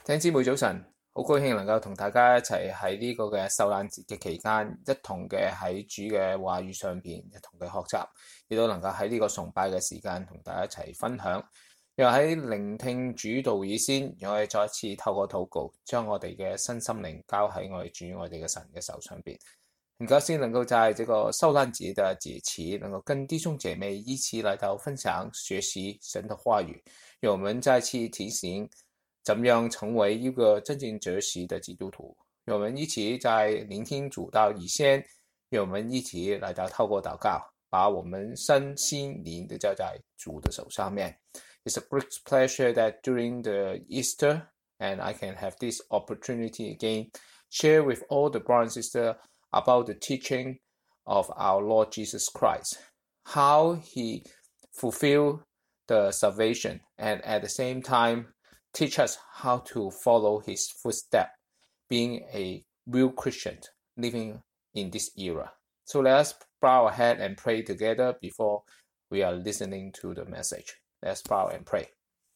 弟兄姊妹早晨，好高興能夠同大家一齊喺呢個嘅受難節嘅期間，一同嘅喺主嘅話語上邊一同嘅學習，亦都能夠喺呢個崇拜嘅時間同大家一齊分享。又喺聆聽主道以先，讓我哋再一次透過禱告，將我哋嘅身心靈交喺我哋主我哋嘅神嘅手上邊。很高興能夠在這個受難節的節期，能夠跟弟兄姐妹一起來到分享學習神的話語，讓我們再次提醒怎樣成為一個真正哲學的基督徒。讓我們一起在聆聽主道以先，讓我們一起來到透過禱告，把我們身心靈都交在主的手上面。It's a great pleasure that during the Easter, and I can have this opportunity again, share with all the brothers and sisters about the teaching of our Lord Jesus Christ, how he fulfilled the salvation, and at the same time, teach us how to follow his footsteps, being a real Christian living in this era. So let us bow our head and pray together before we are listening to the message. Let's bow and pray.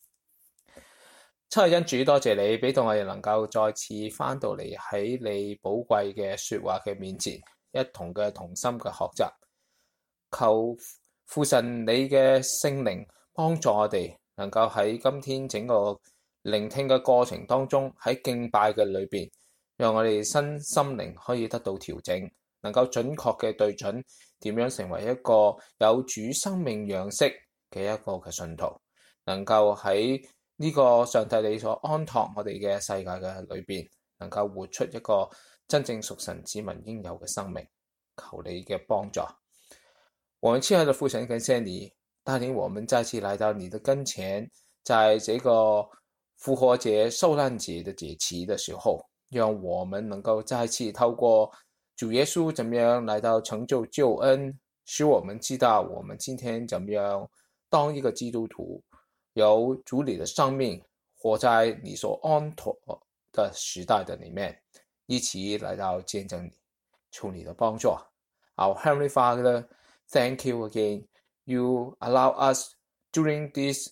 親愛恩主，多謝你俾到我哋能夠再次翻到嚟喺你寶貴嘅說話嘅面前，一同嘅同心嘅學習。求父神你嘅聖靈幫助我哋，能夠喺今天整個聆聽嘅過程當中，喺敬拜嘅裏邊，讓我哋身心靈可以得到調整，能夠準確嘅對準點樣成為一個有主生命樣式嘅一個嘅信徒，能夠喺呢個上帝你所安託我哋嘅世界嘅裏邊，能夠活出一個真正屬神子民應有嘅生命。求你嘅幫助。我們親愛的父神，感謝你帶領我們再次來到你的跟前，在這個復活節受難節的節期的時候，讓我們能夠再次透過主耶穌怎樣來到成就救恩，使我們知道我們今天怎樣當一個基督徒，有主你的生命，活在你所安妥的時代的裡面，一起來到見證你，求你的幫助。Our Heavenly Father, thank you again. You allow us during this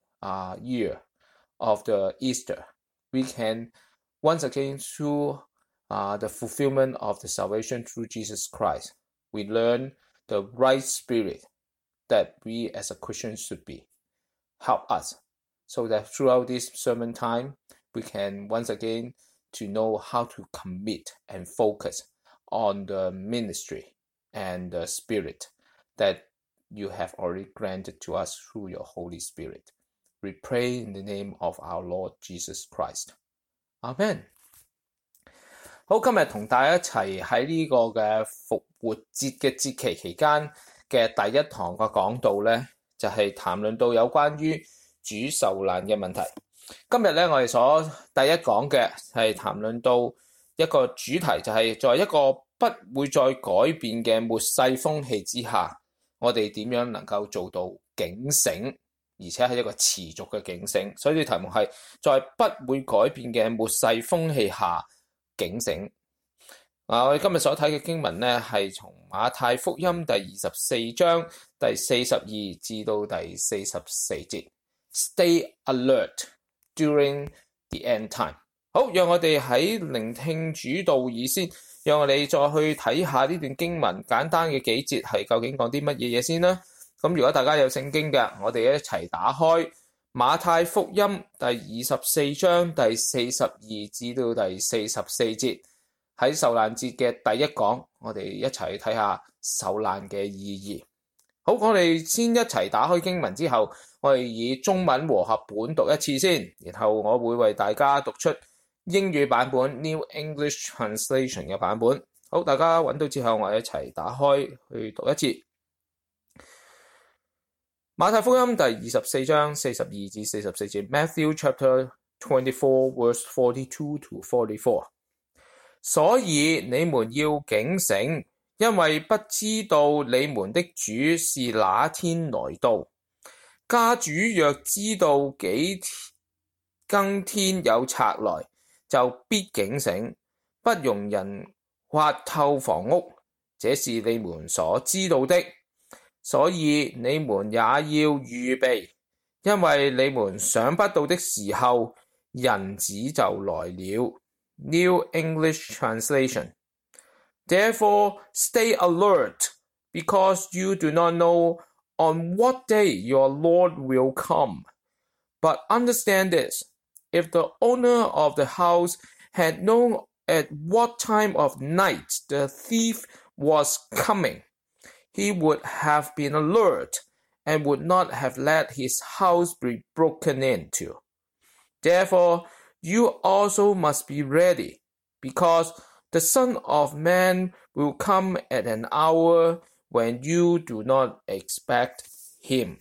year of the Easter, we can once again through the fulfillment of the salvation through Jesus Christ, we learn the right spirit that we as a Christian should be. Help us so that throughout this sermon time, we can once again to know how to commit and focus on the ministry and the spirit that you have already granted to us through your Holy Spirit. We pray in the name of our Lord Jesus Christ. Amen. 好，今日同大家一齊喺呢個嘅復活節嘅節期期間嘅第一堂嘅講道呢，就係談論到有關於主受難嘅問題。今日呢，我哋所第一講嘅係談論到一個主題，就係在一個不會再改變嘅末世風氣之下，我哋點樣能夠做到警醒，而且係一個持續嘅警醒。所以題目係在不會改變嘅末世風氣下警醒。我哋今日所睇嘅經文呢，係從馬太福音第24章第42至到第44節。Stay alert during the end time。好，讓我哋喺聆聽主道以先，讓我哋再去睇下呢段經文簡單嘅幾節係究竟講啲乜嘢嘢先啦。咁如果大家有聖經嘅，我哋一齊打開馬太福音第24章第42至到第44節，喺受難節嘅第一講，我哋一齊睇下受難嘅意義。好，我哋先一齊打開經文之後，我哋以中文和合本讀一次先，然後我會為大家讀出英語版本 New English Translation 嘅版本。好，大家揾到之後，我哋一齊打開去讀一次。馬太福音第24章42至44節 Matthew chapter 24 verse 42 to 44。所以你們要警醒，因為不知道你們的主是哪天來到。家主若知道幾更天有賊來，就必警醒，不容人挖透房屋，這是你們所知道的。所以你們也要預備，因為你們想不到的時候， 人子就來了。New English Translation. Therefore, stay alert, because you do not know on what day your Lord will come. But understand this, if the owner of the house had known at what time of night the thief was coming, he would have been alert and would not have let his house be broken into. Therefore, you also must be ready, because the Son of Man will come at an hour when you do not expect him.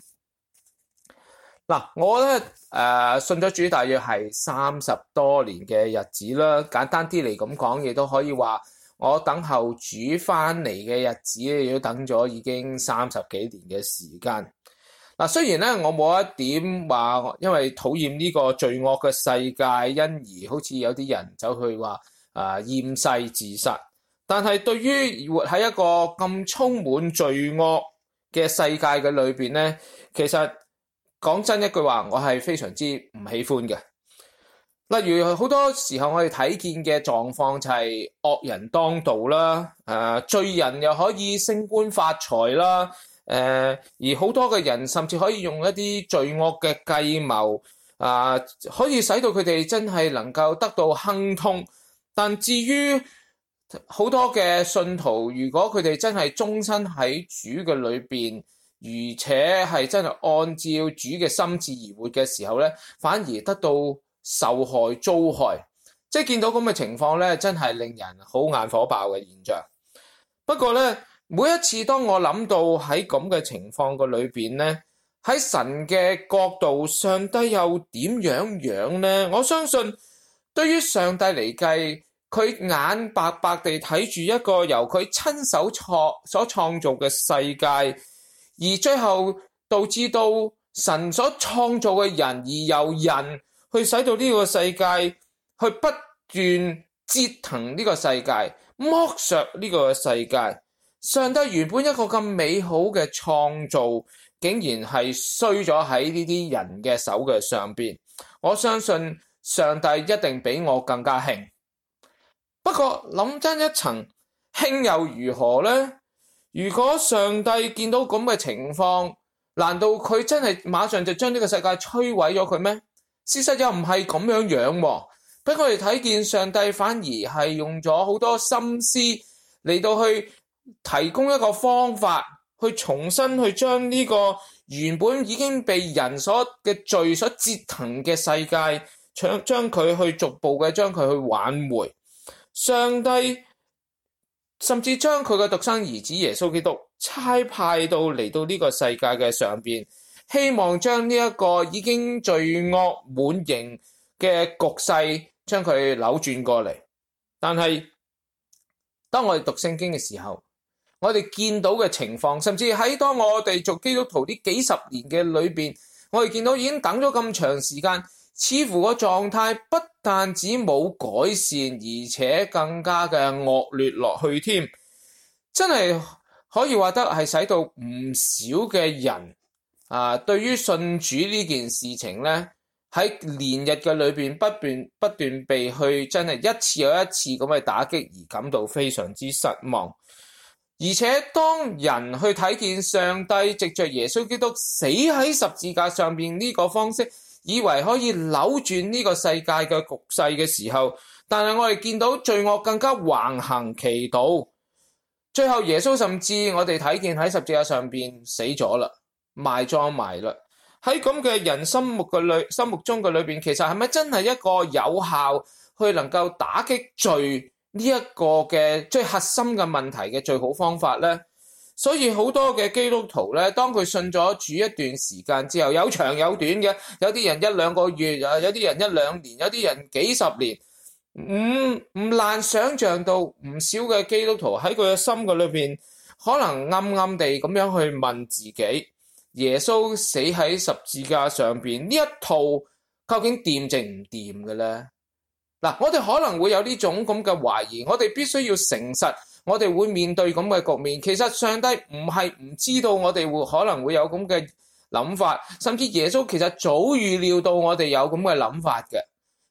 我咧信咗主大約係30多年嘅日子啦，簡單啲嚟咁講，亦都可以話我等候主翻嚟嘅日子咧，亦都等咗已經30幾年嘅時間。雖然咧我冇一點話因為討厭呢個罪惡嘅世界，因而好似有啲人走去話厭世自殺，但係對於活喺一個咁充滿罪惡嘅世界嘅裏邊咧，其實講真一句話，我係非常之唔喜歡嘅。例如好多時候我哋睇見嘅狀況就係惡人當道啦，罪人又可以升官發財啦，而好多嘅人甚至可以用一啲罪惡嘅計謀，可以使到佢哋真係能夠得到亨通。但至於好多嘅信徒，如果佢哋真係終身喺主嘅裏邊，而且係真係按照主嘅心志而活嘅時候咧，反而得到受害遭害，即係見到咁嘅情況咧，真係令人好眼火爆嘅現象。不過咧，每一次當我諗到喺咁嘅情況嘅裏邊咧，喺神嘅角度，上帝又點樣咧？我相信對於上帝嚟計，佢眼白白地睇住一個由佢親手所創造嘅世界，而最後導致到神所創造嘅人，而由人去使到呢個世界去不斷折騰呢個世界，剝削呢個世界。上帝原本一個咁美好嘅創造，竟然係衰咗喺呢啲人嘅手嘅上邊。我相信上帝一定比我更加興。不過諗真一層，興又如何呢？如果上帝見到咁嘅情況，難道佢真係馬上就將呢個世界摧毀咗佢咩？事實又唔係咁樣喎。俾我哋睇見上帝反而係用咗好多心思嚟到去提供一個方法，去重新去將呢個原本已經被人嘅罪所折騰嘅世界，將佢去逐步嘅將佢去挽回。上帝甚至將佢嘅獨生兒子耶穌基督差派到嚟到呢個世界嘅上邊，希望將呢一個已經罪惡滿盈嘅局勢將佢扭轉過嚟。但係當我哋讀聖經嘅時候，我哋見到嘅情況，甚至喺當我哋做基督徒呢幾十年嘅裏邊，我哋見到已經等咗咁長時間，似乎個狀態不但止冇改善，而且更加嘅惡劣落去添。真係可以話得係使到唔少嘅人對於信主呢件事情咧，喺連日嘅裏邊不斷被去真係一次又一次咁嘅打擊而感到非常之失望。而且當人去睇見上帝藉着耶穌基督死喺十字架上邊呢個方式，以為可以扭轉呢個世界嘅局勢嘅時候，但係我哋見到罪惡更加橫行其道，最後耶穌甚至我哋睇見喺十字架上邊死咗啦，埋葬埋啦。喺咁嘅人心目中嘅裏邊，其實係咪真係一個有效去能夠打擊罪呢一個嘅最核心嘅問題嘅最好方法呢？所以好多嘅基督徒咧，當佢信咗主一段時間之後，有長有短嘅，有啲人1-2個月，有啲人1-2年，有啲人幾十年，唔難想像到唔少嘅基督徒喺佢嘅心嘅裏邊，可能暗暗地咁樣去問自己：耶穌死喺十字架上邊呢一套究竟掂定唔掂嘅咧？我哋可能會有呢種咁嘅懷疑，我哋必須要誠實，我哋會面對咁嘅局面。其實上帝唔係唔知道我哋可能會有咁嘅諗法，甚至耶穌其實早預料到我哋有咁嘅諗法嘅。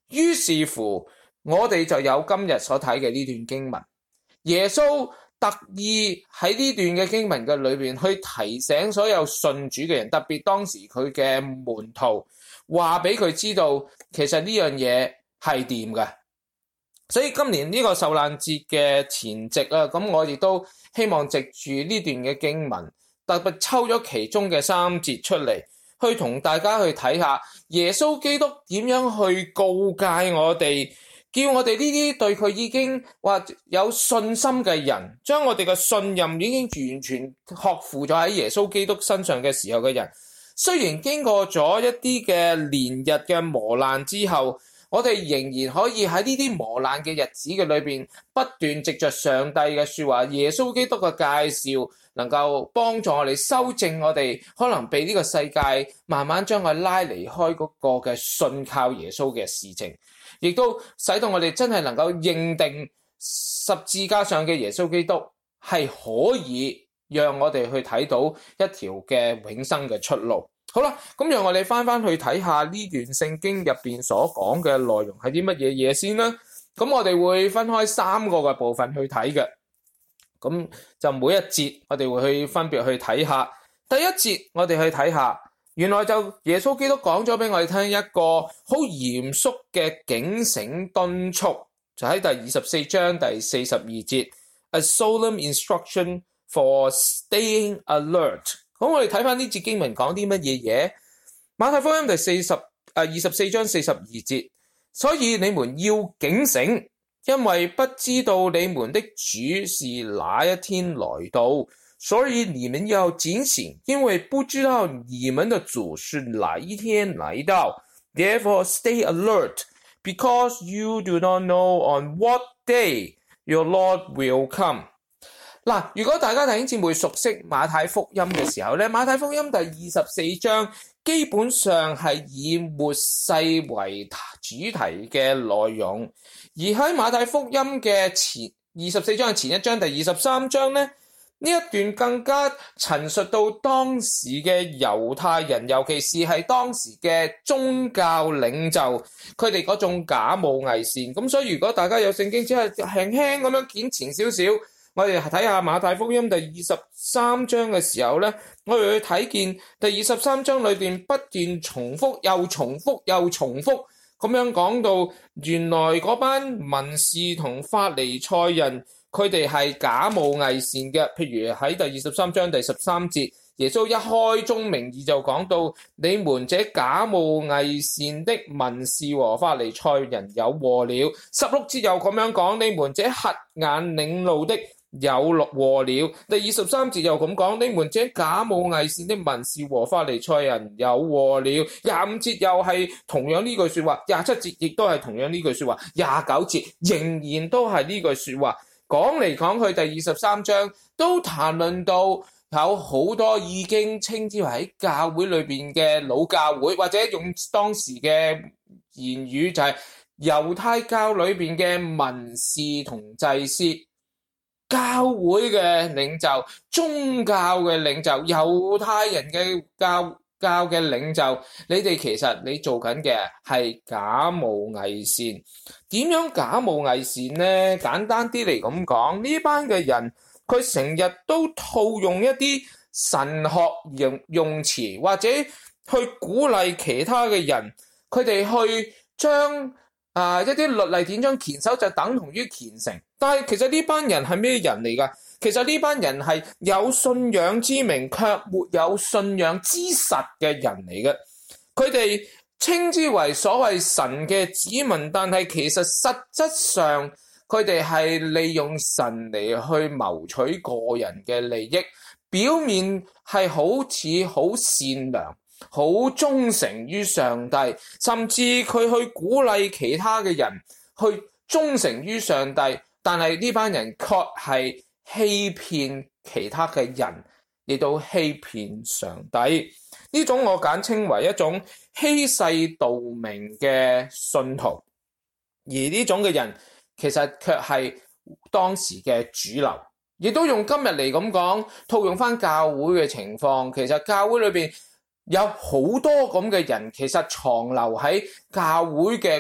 於是乎，我哋就有今日所睇嘅呢段經文。耶穌特意喺呢段嘅經文嘅裏邊去提醒所有信主嘅人，特別當時佢嘅門徒，話俾佢知道，其實呢樣嘢係掂嘅。所以今年呢個受難節嘅前夕啊，咁我亦都希望藉住呢段嘅經文，特別抽咗其中嘅3節出嚟，去同大家去睇下耶穌基督點樣去告誡我哋，叫我哋呢啲對佢已經話有信心嘅人，將我哋嘅信任已經完全託付咗喺耶穌基督身上嘅時候嘅人，雖然經過咗一啲嘅連日嘅磨難之後，我哋仍然可以喺呢啲磨難嘅日子嘅裏邊，不斷藉着上帝嘅說話、耶穌基督嘅介紹，能夠幫助我哋修正我哋可能被呢個世界慢慢將佢拉離開嗰個嘅信靠耶穌嘅事情，亦都使到我哋真係能夠認定十字架上嘅耶穌基督係可以讓我哋去睇到一條嘅永生嘅出路。好啦，咁讓我哋翻去睇下呢段聖經入邊所講嘅內容係啲乜嘢嘢先啦。咁我哋會分開3個嘅部分去睇嘅，咁就每一節我哋會去分別去睇下。第一節我哋去睇下，原來就耶穌基督講咗俾我哋聽一個好嚴肅嘅警醒敦促，就喺第24章第42節 A solemn instruction for staying alert。咁我哋睇翻呢節經文講啲乜嘢嘢？馬太福音第24章42節，所以你們要警醒，因為不知道你們的主是哪一天來到，所以你們要警醒，因為不知道你們的主是哪一天來到。Therefore stay alert, because you do not know on what day your Lord will come。嗱，如果大家弟兄姊妹熟悉馬太福音嘅時候咧，馬太福音第24章基本上係以末世為主題嘅內容，而喺馬太福音嘅前24章嘅前一章第23章咧，呢一段更加陳述到當時嘅猶太人，尤其是係當時嘅宗教領袖，佢哋嗰種假冒偽善。咁所以如果大家有聖經，只係輕輕咁樣檢前少少，我哋睇下馬太福音第23章嘅時候咧，我哋去睇見第23章裏邊不斷重複又重複又重複咁樣講到，原來嗰班文士同法利賽人佢哋係假冒偽善嘅。譬如喺第23章第13節，耶穌一開宗明義就講到，你們這假冒偽善的文士和法利賽人有禍了。16節又咁樣講，你們這瞎眼領路的有禍了。第23節又咁講，你們這假冒偽善的文士和法利賽人有禍了。25節又係同樣呢句說話，27節亦都係同樣呢句說話，29節仍然都係呢句說話。講嚟講去，第23章都談論到有好多已經稱之為喺教會裏邊嘅老教會，或者用當時嘅言語就係猶太教裏邊嘅文士同祭司，教會嘅領袖、宗教嘅領袖、猶太人嘅教嘅領袖，你哋其實你做緊嘅係假冒偽善。點樣假冒偽善呢？簡單啲嚟咁講，呢班嘅人佢成日都套用一啲神學用詞，或者去鼓勵其他嘅人，佢哋去將一啲律例典章虔守就等同於虔誠。但係其實呢班人係咩人嚟㗎？其實呢班人係有信仰之名卻沒有信仰之實嘅人嚟嘅。佢哋稱之為所謂神嘅子民，但係其實實質上佢哋係利用神嚟去謀取個人嘅利益，表面係好似好善良、好忠誠於上帝，甚至佢去鼓勵其他嘅人去忠誠於上帝，但係呢班人卻係欺騙其他嘅人，亦都欺騙上帝。呢種我簡稱為一種欺世盜名嘅信徒，而呢種嘅人其實卻係當時嘅主流，亦都用今日嚟咁講，套用翻教會嘅情況，其實教會裏邊有好多咁嘅人，其實藏留喺教會嘅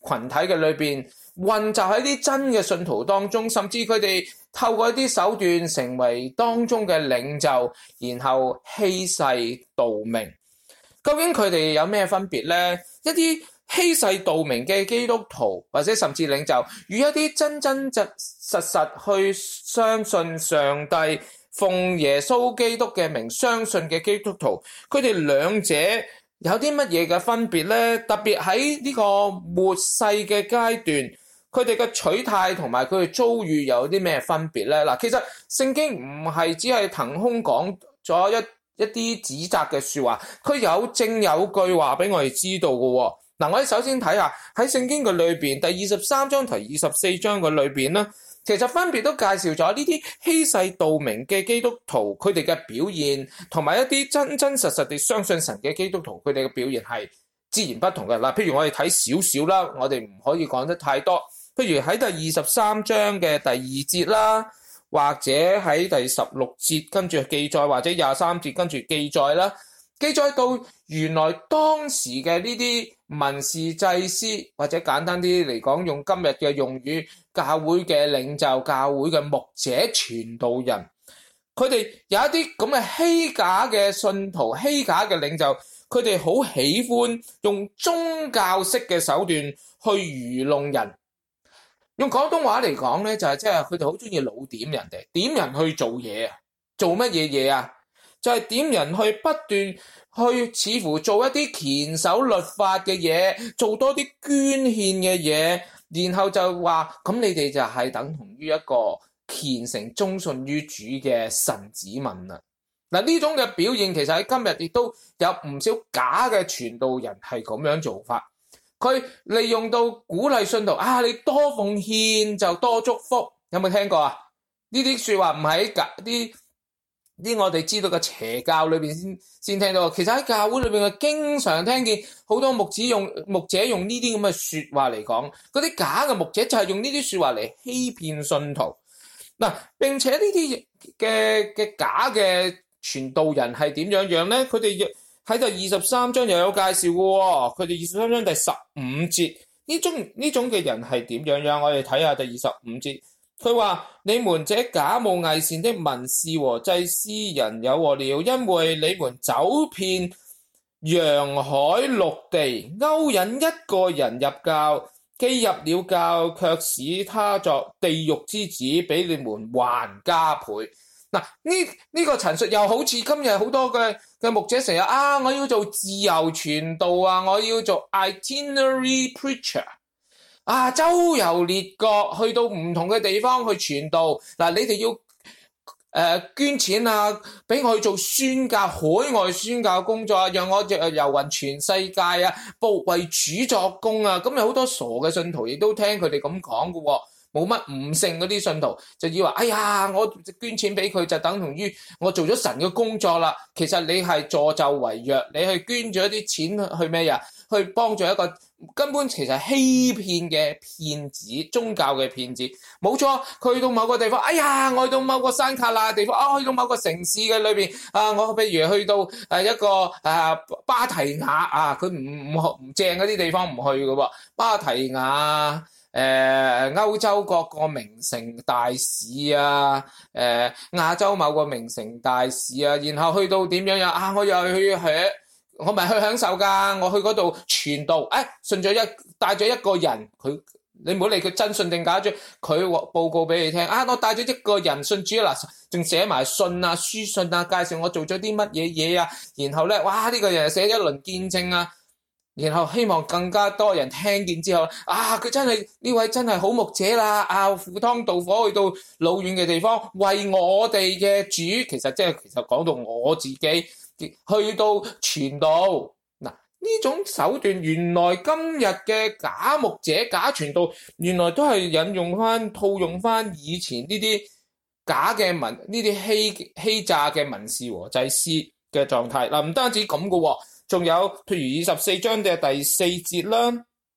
群體嘅裏邊，混雜喺啲真嘅信徒當中，甚至佢哋透過一啲手段成為當中嘅領袖，然後欺世盜名。究竟佢哋有咩分別呢？一啲欺世盜名嘅基督徒或者甚至領袖，與一啲真真實去相信上帝、奉耶穌基督嘅名相信嘅基督徒，佢哋兩者有啲乜嘢嘅分別呢？特別喺呢個末世嘅階段，佢哋嘅取態同埋佢哋遭遇有啲咩分別呢？嗱，其實聖經唔係只係騰空講咗一啲指責嘅說話，佢有證有據話俾我哋知道嘅。嗱，我哋首先睇下喺聖經嘅裏邊，第23章同24章嘅裏邊咧，其實分別都介紹咗呢啲欺世盜名嘅基督徒佢哋嘅表現，同埋一啲真真實實地相信神嘅基督徒佢哋嘅表現係截然不同嘅。嗱，譬如我哋睇少少啦，我哋唔可以講得太多。譬如喺第23章嘅第2節啦，或者喺第16節跟住記載，或者23節跟住記載啦，記載到原來當時嘅呢啲文士祭司，或者簡單啲嚟講，用今日嘅用語，教會嘅領袖、教會嘅牧者、傳道人，佢哋有一啲咁嘅虛假嘅信徒、虛假嘅領袖，佢哋好喜歡用宗教式嘅手段去愚弄人。用廣東話嚟講咧，就係即係佢哋好中意老點人哋，點人去做嘢啊，做乜嘢啊？就係點人去不斷去似乎做一啲虔守律法嘅嘢，做多啲捐獻嘅嘢，然後就話咁你哋就係等同於一個虔誠忠信於主嘅神子民啦。嗱，呢種嘅表現其實喺今日亦都有唔少假嘅傳道人係咁樣做法。佢利用到鼓勵信徒你多奉獻就多祝福，有冇聽過啊？呢啲說話唔係喺啲我哋知道嘅邪教裏邊先聽到，其實喺教會裏邊經常聽見好多牧者用呢啲咁嘅說話嚟講，嗰啲假嘅牧者就係用呢啲說話嚟欺騙信徒。嗱，並且呢啲嘅假嘅傳道人係點樣咧？佢哋喺第23章又有介紹嘅喎，佢哋23章第15節呢種嘅人係點樣？我哋睇下第25節，佢話：你們這假冒偽善的文士和祭司人有禍了，因為你們走遍洋海陸地，勾引一個人入教，既入了教，卻使他作地獄之子，比你們還加倍。嗱，呢個陳述又好似今日好多嘅牧者成日我要做自由傳道我要做 itinerary preacher 周遊列國，去到唔同嘅地方去傳道。嗱，你哋要捐錢俾我去做宣教，海外宣教工作讓我遊勻全世界為主作工咁有好多傻嘅信徒亦都聽佢哋咁講嘅喎。冇乜悟性嗰啲信徒就以為我捐錢俾佢就等同於我做咗神嘅工作啦。其實你係助紂為虐，你去捐咗一啲錢去咩去幫助一個根本其實欺騙嘅騙子，宗教嘅騙子。冇錯，佢去到某個地方，我去到某個山卡拉地方，去到某個城市嘅裏邊我譬如去到一個芭提雅佢唔正嗰啲地方唔去嘅喎，芭提雅。歐洲各個名城大使亞洲某個名城大使然後去到點樣我又去我咪去享受㗎，我去嗰度傳道，帶咗一個人，你唔好理佢真信定假啫，佢報告俾你聽我帶咗一個人信主啦，仲寫埋信書信介紹我做咗啲乜嘢然後咧呢個人寫一輪見證然後希望更加多人聽見之後佢真係呢位真係好牧者啦赴湯蹈火去到老遠嘅地方為我哋嘅主，其實講到我自己去到傳道。呢種手段原來今日嘅假牧者假傳道原來都係套用翻以前呢啲假嘅呢啲欺詐嘅文士和祭司嘅狀態。唔單止咁嘅仲有譬如24章嘅第4節啦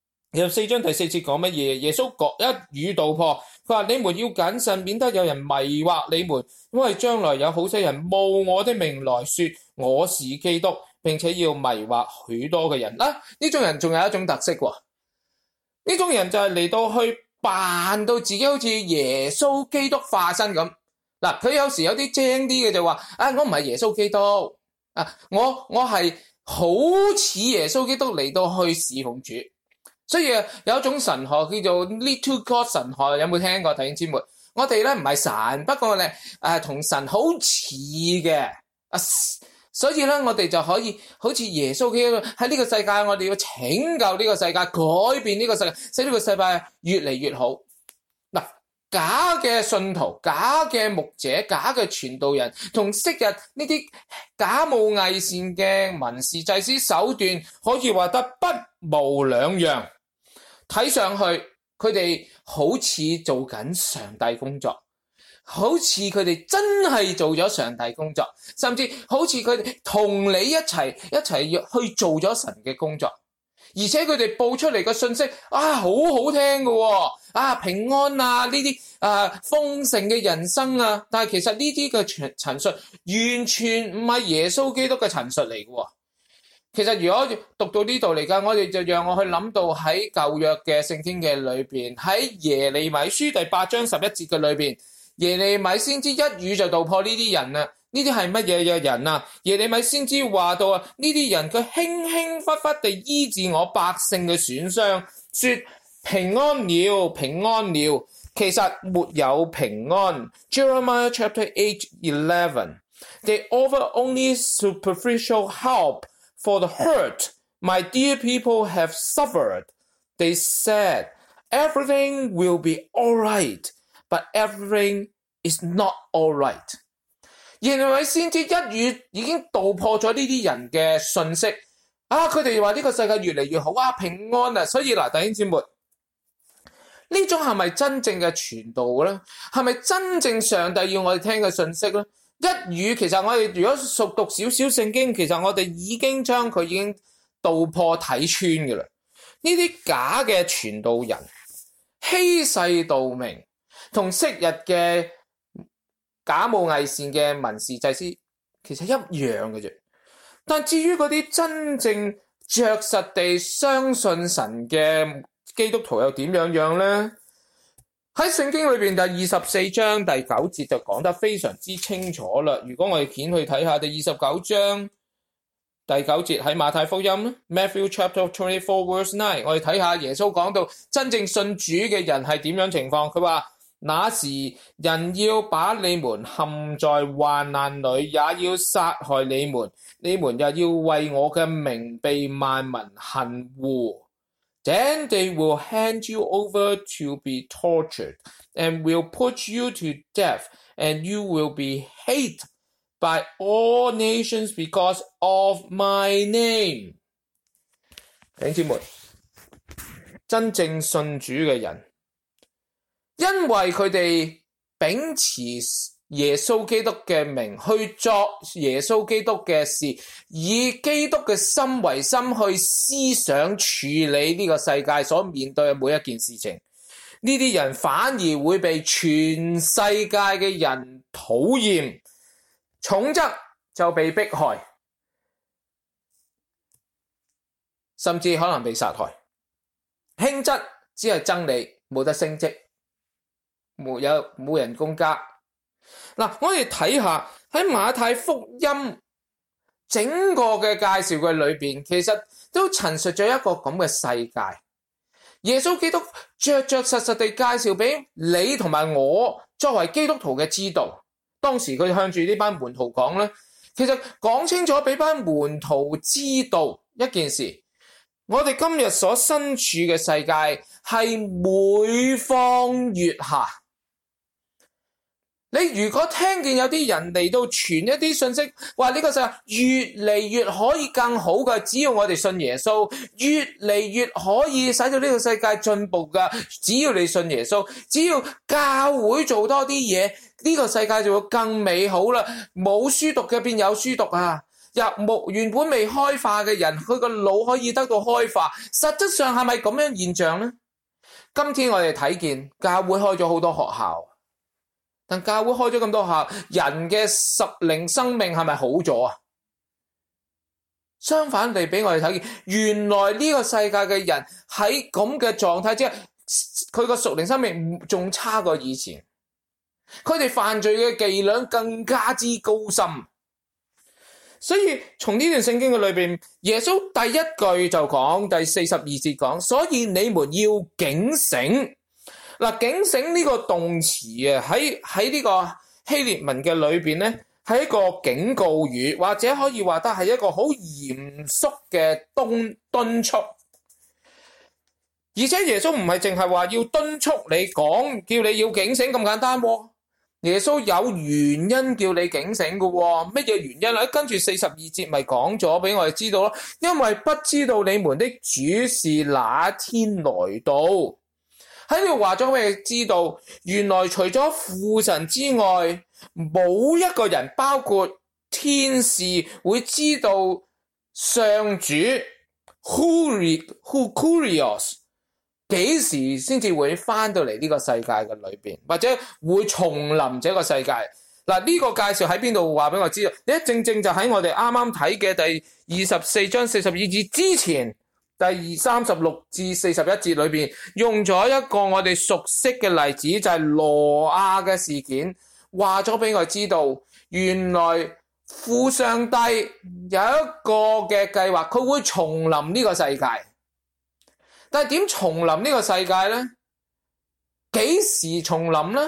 ，24章第4節講乜嘢？耶穌一語道破，佢話你們要謹慎，免得有人迷惑你們，因為將來有好些人冒我的名來說我是基督，並且要迷惑許多嘅人呢種人仲有一種特色呢種人就係嚟到去扮到自己好似耶穌基督化身咁。嗱，佢有時有啲精啲嘅就話：我唔係耶穌基督，我係好似耶穌基督嚟到去侍奉主。所以有一種神學叫做 Little God 神學，有冇聽過弟兄姊妹？我哋咧唔係神，不過我哋同神好似嘅所以咧我哋就可以好似耶穌基督喺呢個世界，我哋要拯救呢個世界，改變呢個世界，使呢個世界越嚟越好。嗱，假嘅信徒、假嘅牧者、假嘅傳道人，同昔日呢啲假冒偽善嘅文士祭司手段，可以話得不無兩樣。睇上去佢哋好似做緊上帝工作，好似佢哋真係做咗上帝工作，甚至好似佢哋同你一齊去做咗神嘅工作，而且佢哋報出嚟嘅信息好好聽嘅平安呢啲豐盛嘅人生但係其實呢啲嘅陳述完全唔係耶穌基督嘅陳述嚟嘅。其實如果讀到呢度嚟㗎，我哋就讓我去諗到喺舊約嘅聖經嘅裏邊，喺耶利米書第8章11節嘅裏邊，耶利米先知一語就道破呢啲人啊！呢啲係乜嘢嘅人啊？耶利米先知話到呢啲人佢輕輕忽忽地醫治我百姓嘅損傷，說平安了，平安了。其實沒有平安。Jeremiah chapter 8:11 They offer only superficial help for the hurt my dear people have suffered. They said, everything will be all right, but everything is not all right. 耶利米先知一語已經道破咗呢啲人嘅信息佢哋話呢個世界越嚟越好平安所以弟兄姊妹，呢種係咪真正嘅傳道咧？係咪真正上帝要我哋聽嘅信息咧？一語其實我哋如果熟讀少少聖經，其實我哋已經將佢已經道破睇穿嘅啦。呢啲假嘅傳道人欺世盜名，同昔日嘅假冒偽善嘅文士祭司其實一樣嘅啫。但至於嗰啲真正着實地相信神嘅基督徒又點樣呢？喺聖經裏邊第24章第9節就講得非常之清楚啦。如果我哋掀去睇下第29章第9節喺馬太福音 Matthew chapter 24 verse 9， 我哋睇下耶穌講到真正信主嘅人係點樣情況。佢話那時人要把你們陷在患難裏，也要殺害你們，你們也要為我嘅名被萬民恨惡。Then they will hand you over to be tortured and will put you to death, and you will be hated by all nations because of my name. 弟兄姊妹，真正信主嘅人，因為佢哋秉持耶穌基督嘅名去作耶穌基督嘅事，以基督嘅心為心去思想處理呢個世界所面對嘅每一件事情，呢啲人反而會被全世界嘅人討厭，重則就被迫害，甚至可能被殺害，輕則只係憎你，冇得升職，冇人工加。我哋睇下喺馬太福音整個嘅介紹嘅裏邊，其實都陳述咗一個咁嘅世界。耶穌基督着實地介紹俾你同埋我作為基督徒嘅知道。當時佢向住呢班門徒講咧，其實講清楚俾班門徒知道一件事，我哋今日所身處嘅世界係每況愈下。你如果聽見有啲人嚟到傳一啲信息，話呢個世界越嚟越可以更好嘅，只要我哋信耶穌，越嚟越可以使到呢個世界進步嘅，只要你信耶穌，只要教會做多啲嘢，呢個世界就會更美好啦。冇書讀嘅變有書讀原本未開化嘅人，佢個腦可以得到開化。實質上係咪咁樣現象呢？今天我哋睇見教會開咗好多學校，但教會開咗咁多學校，人嘅屬靈生命係咪好咗啊？ 相反地俾我哋睇見，原來呢個世界嘅人喺咁嘅狀態之下，佢個屬靈生命仲差過以前，佢哋犯罪嘅伎倆更加之高深。所以從呢段聖經嘅裏邊，耶穌第一句就講，第42節講，所以你們要警醒。嗱，警醒呢個動詞啊，喺呢個希臘文嘅裏邊咧，係一個警告語，或者可以話得係一個好嚴肅嘅敦促。而且耶穌唔係淨係話要敦促你講，叫你要警醒咁簡單喎。耶穌有原因叫你警醒嘅喎，乜嘢原因啊？跟住42節咪講咗俾我哋知道咯，因為不知道你們的主是哪天來到。喺呢度話咗俾你知道，原來除咗父神之外，冇一個人，包括天使，會知道上主 Kurios 幾時先至會翻到嚟呢個世界嘅裏邊，或者會重臨這個世界。嗱，呢個介紹喺邊度話俾我知道？呢正正就喺我哋啱啱睇嘅第24章42節之前，第36至41節裏邊，用咗一個我哋熟悉嘅例子，就係挪亞嘅事件，話咗俾我知道，原來父上帝有一個嘅計劃，佢會重臨呢個世界。但係點重臨呢個世界呢？幾時重臨呢？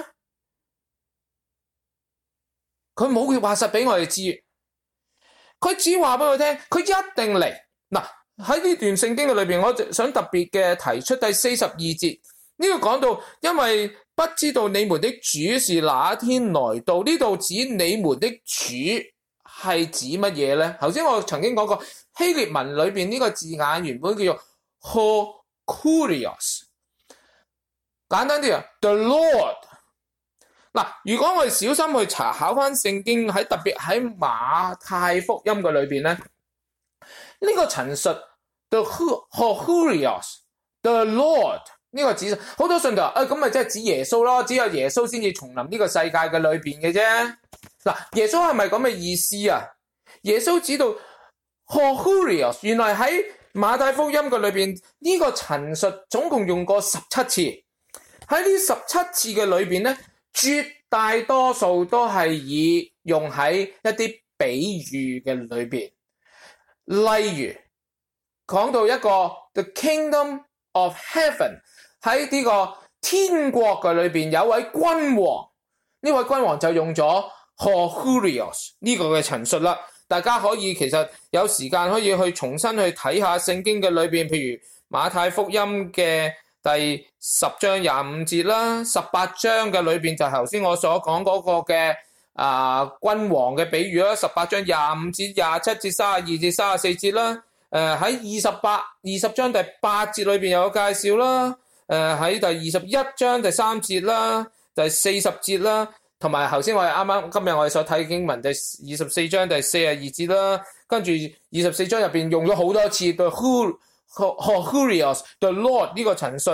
佢冇話實俾我哋知，佢只話俾我聽，佢一定嚟。嗱，喺呢段聖經嘅裏邊，我就想特別嘅提出第42節，呢個講到，因為不知道你們的主是哪天來到，呢度指你們的主係指乜嘢呢？頭先我曾經講過，希臘文裏邊呢個字眼原本叫做Kurios， 簡單啲啊 ，The Lord。嗱，如果我哋小心去查考翻聖經，特別喺馬太福音嘅裏邊咧，呢個陳述 The Kurios，The Lord 呢個指好多信徒咁咪即係指耶穌咯，只有耶穌先至重臨呢個世界嘅裏邊嘅啫。嗱，耶穌係咪咁嘅意思啊？耶穌指到 Kurios， 原來喺馬太福音嘅裏邊，呢個陳述總共用過17次。喺呢17次嘅裏邊咧，絕大多數都係以用喺一啲比喻嘅裏邊。例如講到一個 The Kingdom of Heaven， 喺呢個天國嘅裏邊有位君王，呢位君王就用咗 Kurios 呢個嘅陳述啦。大家可以其實有時間可以去重新去睇下聖經嘅裏邊，譬如馬太福音嘅第10章25節啦，18章嘅裏邊就頭先我所講嗰個嘅君王嘅比喻啦，18章25節、27節、32節、34節啦，喺20章第8節裏邊有個介紹啦，喺第21章第3節啦，第40節啦。同埋頭先我哋今日我哋所睇嘅經文第24章第42節啦，跟住24章入邊用咗好多次對 Kurios the Lord 呢個陳述，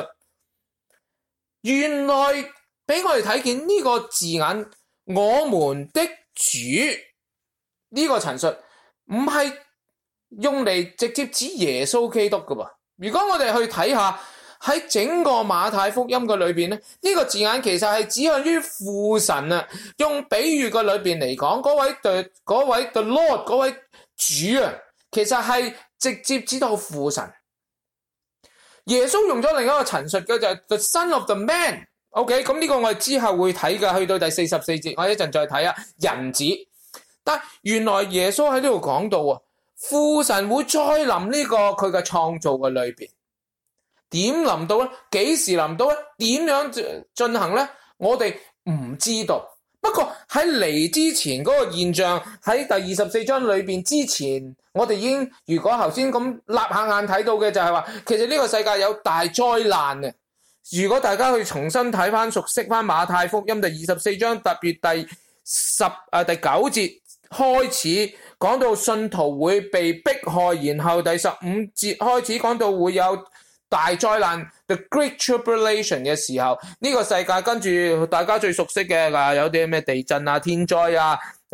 原來俾我哋睇見呢個字眼，我們的主呢個陳述唔係用嚟直接指耶穌基督噶噃。如果我哋去睇下喺整個馬太福音嘅裏邊咧，呢個字眼其實係指向於父神啊。用比喻嘅裏邊嚟講，嗰位 the Lord 嗰位主啊，其實係直接指到父神。耶穌用咗另一個陳述嘅就係 the Son of the Man。OK， 咁呢個我哋之後會睇嘅，去到第44節，我一陣再睇啊。人子，但原來耶穌喺呢度講到啊，父神會再臨呢個佢嘅創造嘅裏邊。點臨到咧？幾時臨到咧？點樣進行咧？我哋唔知道。不過喺嚟之前嗰個現象，喺第24章裏邊之前，我哋已經如果頭先咁立下眼睇到嘅就係話，其實呢個世界有大災難嘅。如果大家去重新睇翻、熟悉翻馬太福音第24章，特別第9節開始講到信徒會被迫害，然後第15節開始講到會有大災難 The Great Tribulation 嘅時候，呢個世界跟住大家最熟悉嘅有啲咩地震啊、天災啊、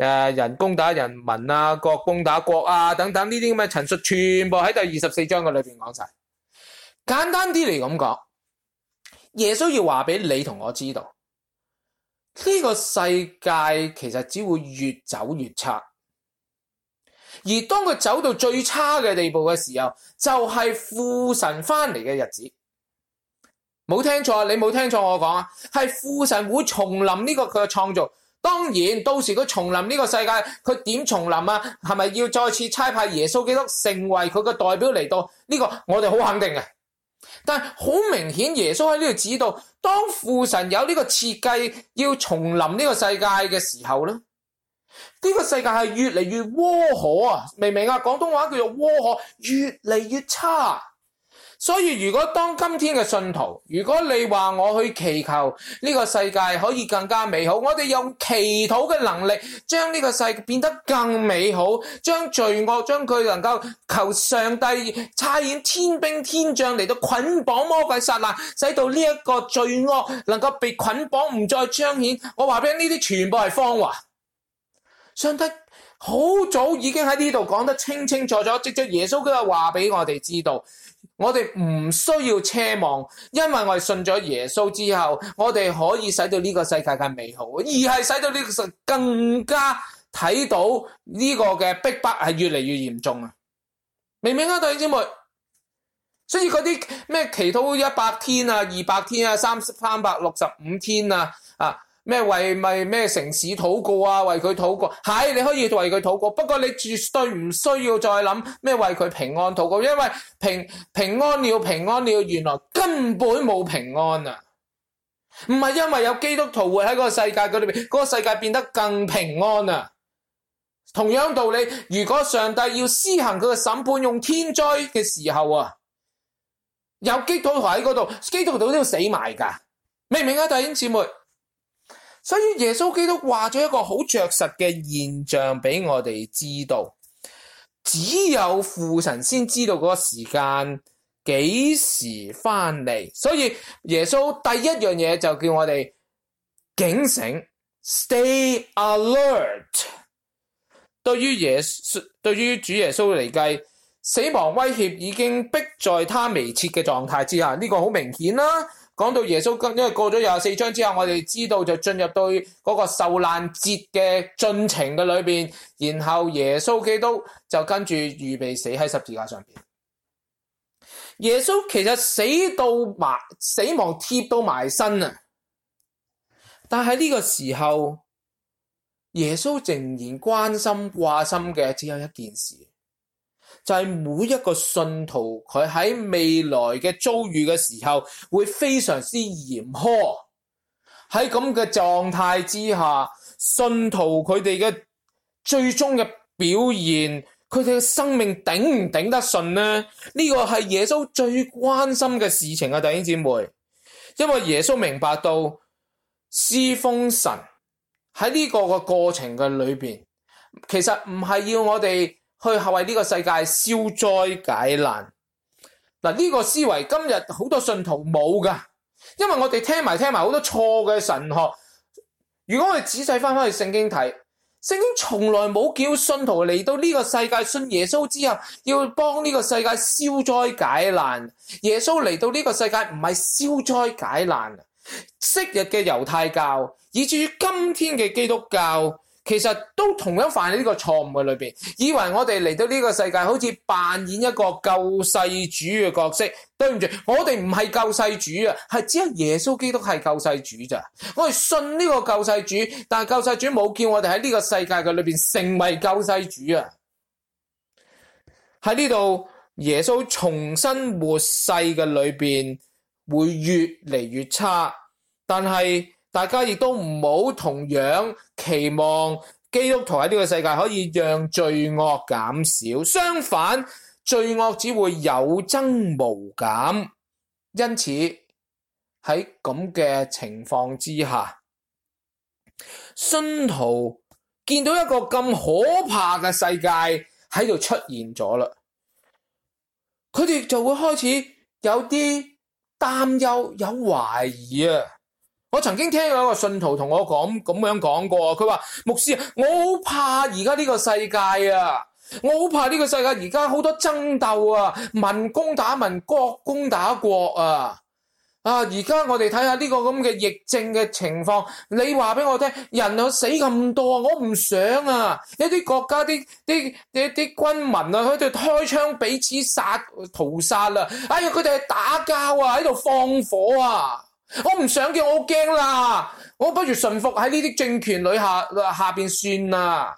人攻打人民啊，國攻打國啊等等呢啲咁嘅陳述，全部喺第24章嘅裏邊講晒。簡單啲嚟咁講，耶穌要話俾你同我知道，呢個世界其實只會越走越差，而當佢走到最差嘅地步嘅時候，就係父神翻嚟嘅日子。冇聽錯，你冇聽錯我講啊，係父神會重臨呢個佢嘅創造。當然到時佢重臨呢個世界，佢點重臨啊？係咪要再次差派耶穌基督成為佢嘅代表嚟到？呢個我哋好肯定嘅。但係好明顯耶穌喺呢度指導，當父神有呢個設計要重臨呢個世界嘅時候咧，呢個世界係越嚟越窩可啊！明唔明啊？廣東話叫做窩可，越嚟越差。所以如果當今天嘅信徒，如果你話我去祈求呢個世界可以更加美好，我哋用祈禱嘅能力將呢個世界變得更美好，將罪惡將佢能夠求上帝差遣天兵天將嚟到捆綁魔鬼撒旦，使到呢一個罪惡能夠被捆綁唔再彰顯。我話俾你，呢啲全部係謊話。上帝好早已經喺呢度講得清清楚楚，藉着耶穌嘅話俾我哋知道。我哋唔需要奢望，因為我哋信咗耶穌之後，我哋可以使到呢個世界更美好，而係使到呢個世界更加睇到呢個嘅逼迫係越嚟越嚴重啊！明唔明啊，弟兄姊妹？所以嗰啲咩祈禱100天啊、200天啊、365天啊，咩為咩城市禱告啊，為佢禱告，係你可以為佢禱告，不過你絕對唔需要再諗咩為佢平安禱告，因為平安了，原來根本冇平安啊！唔係因為有基督徒活喺嗰個世界嗰裏邊，嗰個世界變得更平安啊！同樣道理，如果上帝要施行佢嘅審判，用天災嘅時候啊，有基督徒喺嗰度，基督徒都要死埋噶，明唔明啊，弟兄姊妹？所以耶穌基督話咗一個好着實嘅現象俾我哋知道，只有父神先知道嗰個時間幾時翻嚟。所以耶穌第一樣嘢就叫我哋警醒 ，stay alert。對於主耶穌嚟計，死亡威脅已經迫在他眉睫嘅狀態之下，呢個好明顯啦。講到耶穌，因為過咗24章之後，我哋知道就進入到嗰個受難節嘅進程嘅裏邊，然後耶穌基督就跟住預備死喺十字架上邊。耶穌其實死亡貼到埋身啊，但係呢個時候，耶穌仍然關心掛心嘅只有一件事，就係每一個信徒佢喺未來嘅遭遇嘅時候會非常之嚴苛。喺咁嘅狀態之下，信徒佢哋嘅最終嘅表現，佢哋嘅生命頂唔頂得順呢？呢個係耶穌最關心嘅事情啊，弟兄姊妹。因為耶穌明白到侍奉神喺呢個嘅過程嘅裏邊，其實唔係要我哋去為呢個世界消災解難。呢個思維今日好多信徒冇噶，因為我哋聽埋好多錯嘅神學。如果我哋仔細翻去聖經睇，聖經從來冇叫信徒嚟到呢個世界信耶穌之後要幫呢個世界消災解難。耶穌嚟到呢個世界唔係消災解難。昔日嘅猶太教以至於今天嘅基督教，其實都同樣犯喺呢個錯誤嘅裏邊，以為我哋嚟到呢個世界好似扮演一個救世主嘅角色。對唔住，我哋唔係救世主啊，係只有耶穌基督係救世主咋。我哋信呢個救世主，但係救世主冇叫我哋喺呢個世界嘅裏邊成為救世主啊。喺呢度耶穌重新活世嘅裏邊會越嚟越差，但係大家亦都唔好同樣期望基督徒喺呢個世界可以讓罪惡減少，相反，罪惡只會有增無減。因此喺咁嘅情況之下，信徒見到一個咁可怕嘅世界喺度出現咗啦，佢哋就會開始有啲擔憂、有懷疑啊。 我曾經聽過一個信徒同我咁樣講過，佢話牧師啊，我好怕而家呢個世界啊，我好怕呢個世界而家好多爭鬥啊，民攻打民，國攻打國啊。而家我哋睇下呢個咁嘅疫症嘅情況，你話俾我聽，人有死咁多，我唔想啊！一啲國家啲軍民啊，喺度開槍彼此屠殺啦！哎呀，佢哋係打交啊，喺度放火啊！我唔想嘅，我驚啦！我不如順服喺呢啲政權裏下邊算啦。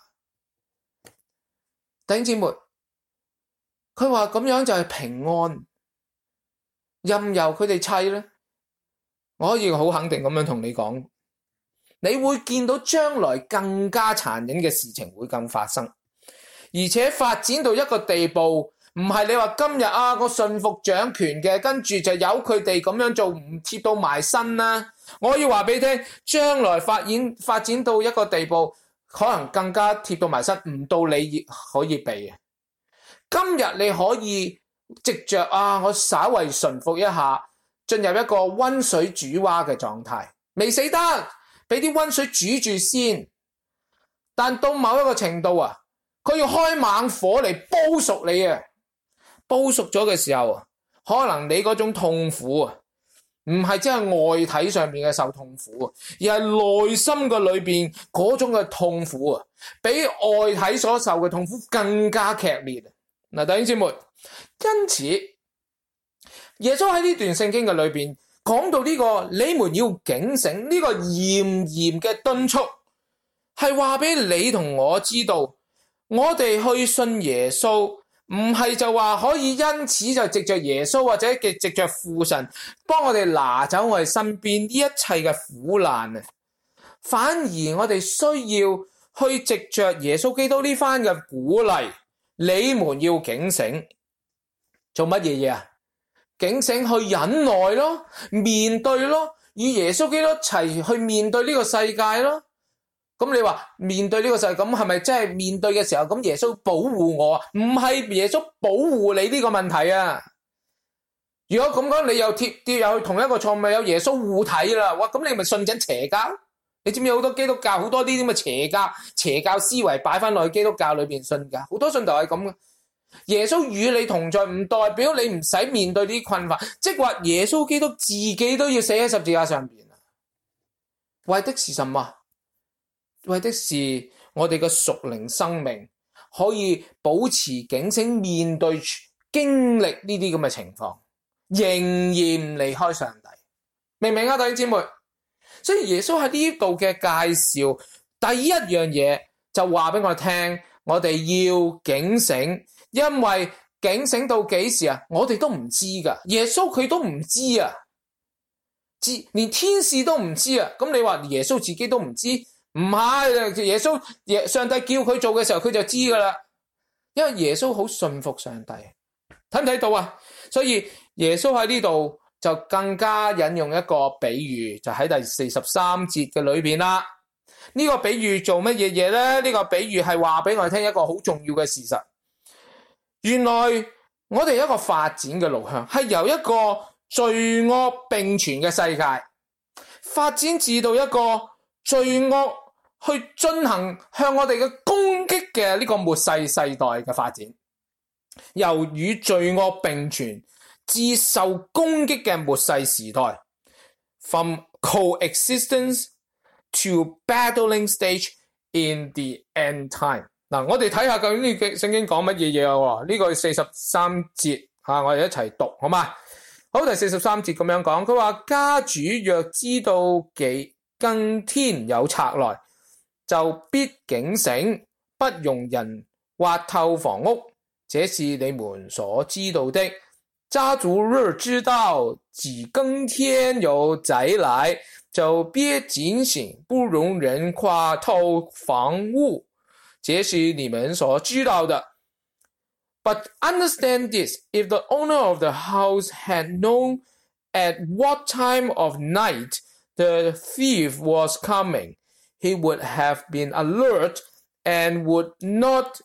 弟兄姊妹，佢話咁樣就係平安，任由佢哋砌咧。我可以好肯定咁樣同你講，你會見到將來更加殘忍嘅事情會更發生，而且發展到一個地步，唔係你話今日我順服掌權嘅，跟住就由佢哋咁樣做，唔貼到埋身啦。我要話俾你聽，將來發展到一個地步，可能更加貼到埋身，唔到你可以避嘅。今日你可以藉着我稍為順服一下，進入一個溫水煮蛙嘅狀態，未死得，俾啲溫水煮住先。但到某一個程度佢要開猛火嚟煲熟你啊！煲熟咗嘅時候，可能你嗰種痛苦唔係真係外體上面嘅受痛苦，而係內心嘅裏邊嗰種嘅痛苦比外體所受嘅痛苦更加劇烈。嗱，弟兄姊妹，因此耶穌喺呢段聖經嘅裏邊講到呢個你們要警醒，呢個嚴嚴嘅敦促係話俾你同我知道，我哋去信耶穌唔係就話可以因此就藉着耶穌或者藉着父神幫我哋拿走我哋身邊呢一切嘅苦難，反而我哋需要去藉着耶穌基督呢番嘅鼓勵，你們要警醒，做乜嘢？警醒去忍耐咯，面對咯，與耶穌基督一齊去面對呢個世界咯。咁你話面對呢個世界，咁係咪真係面對嘅時候，咁耶穌保護我啊？唔係耶穌保護你呢個問題啊！如果咁講，你又跌入同一個錯誤，咪有耶穌護體啦？哇！咁你咪信緊邪教？你知唔知好多基督教好多呢啲咁嘅邪教思維擺翻落去基督教裏邊信噶？好多信徒係咁嘅。耶穌與你同在，唔代表你唔使面對呢啲困惑，即係話耶穌基督自己都要死喺十字架上邊啊！為的是什麼？為的是我哋嘅屬靈生命可以保持警醒，面對經歷呢啲咁嘅情況，仍然唔離開上帝。明唔明啊，弟兄姊妹？所以耶穌喺呢度嘅介紹，第一樣嘢就話俾我聽，我哋要警醒，因為警醒到幾時我哋都唔知噶，耶穌佢都唔知連天使都唔知咁你話耶穌自己都唔知？唔係，耶穌上帝叫佢做嘅時候，佢就知噶啦，因為耶穌好信服上帝，睇唔睇到啊？所以耶穌喺呢度就更加引用一個比喻，就喺第43節嘅裏邊啦。呢個比喻做乜嘢嘢咧？呢個比喻係話俾我哋聽一個好重要嘅事實，原來我哋一個發展嘅路向係由一個罪惡並存嘅世界發展至到一個罪惡去進行向我哋嘅攻擊嘅呢個末世世代嘅發展，由與罪惡並存至受攻擊嘅末世時代 ，from coexistence to battling stage in the end time。嗱，我哋睇下究竟呢個聖經講乜嘢嘢呢個43節我哋一齊讀好嗎？好，第43節咁樣講，佢話家主若知道更天有賊來，就必警醒，不容人挖透房屋，這是你們所知道的。家主若知道幾更天有賊來，就必警醒，不容人挖透房屋，這是你們所知道的。But understand this, if the owner of the house had known at what time of night the thief was coming, he would have been alert and would not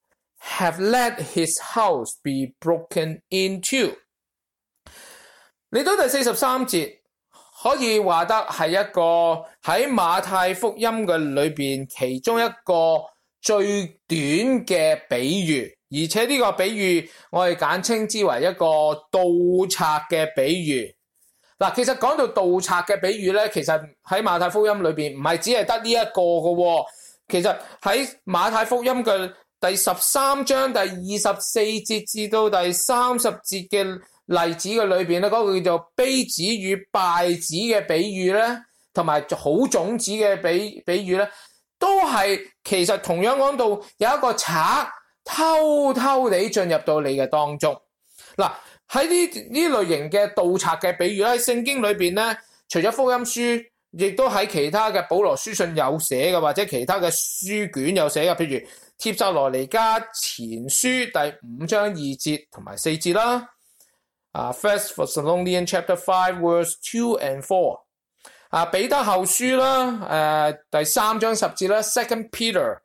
have let his house be broken into. 嚟到第43節， 可以話得係一個喺馬太福音嘅裏邊其中一個最短嘅比喻，而且呢個比喻我哋簡稱之為一個盜賊嘅比喻。嗱，其實講到盜賊嘅比喻咧，其實喺馬太福音裏邊唔係只係得呢一個嘅，其實喺馬太福音嘅第13章第24節至到第30節嘅例子嘅裏邊咧，嗰個叫做稗子與稗子嘅比喻咧，同埋好種子嘅比喻咧，都係其實同樣講到有一個賊偷偷地進入到你嘅當中。嗱，喺呢類型嘅盜賊嘅比喻喺聖經裏邊咧，除咗福音書，亦都喺其他嘅保羅書信有寫嘅，或者其他嘅書卷有寫嘅，譬如帖撒羅尼迦前書第5章2節同埋4節啦。First Thessalonians chapter 5 verse 2 and 4。彼得後書啦，第3章10節啦。Second Peter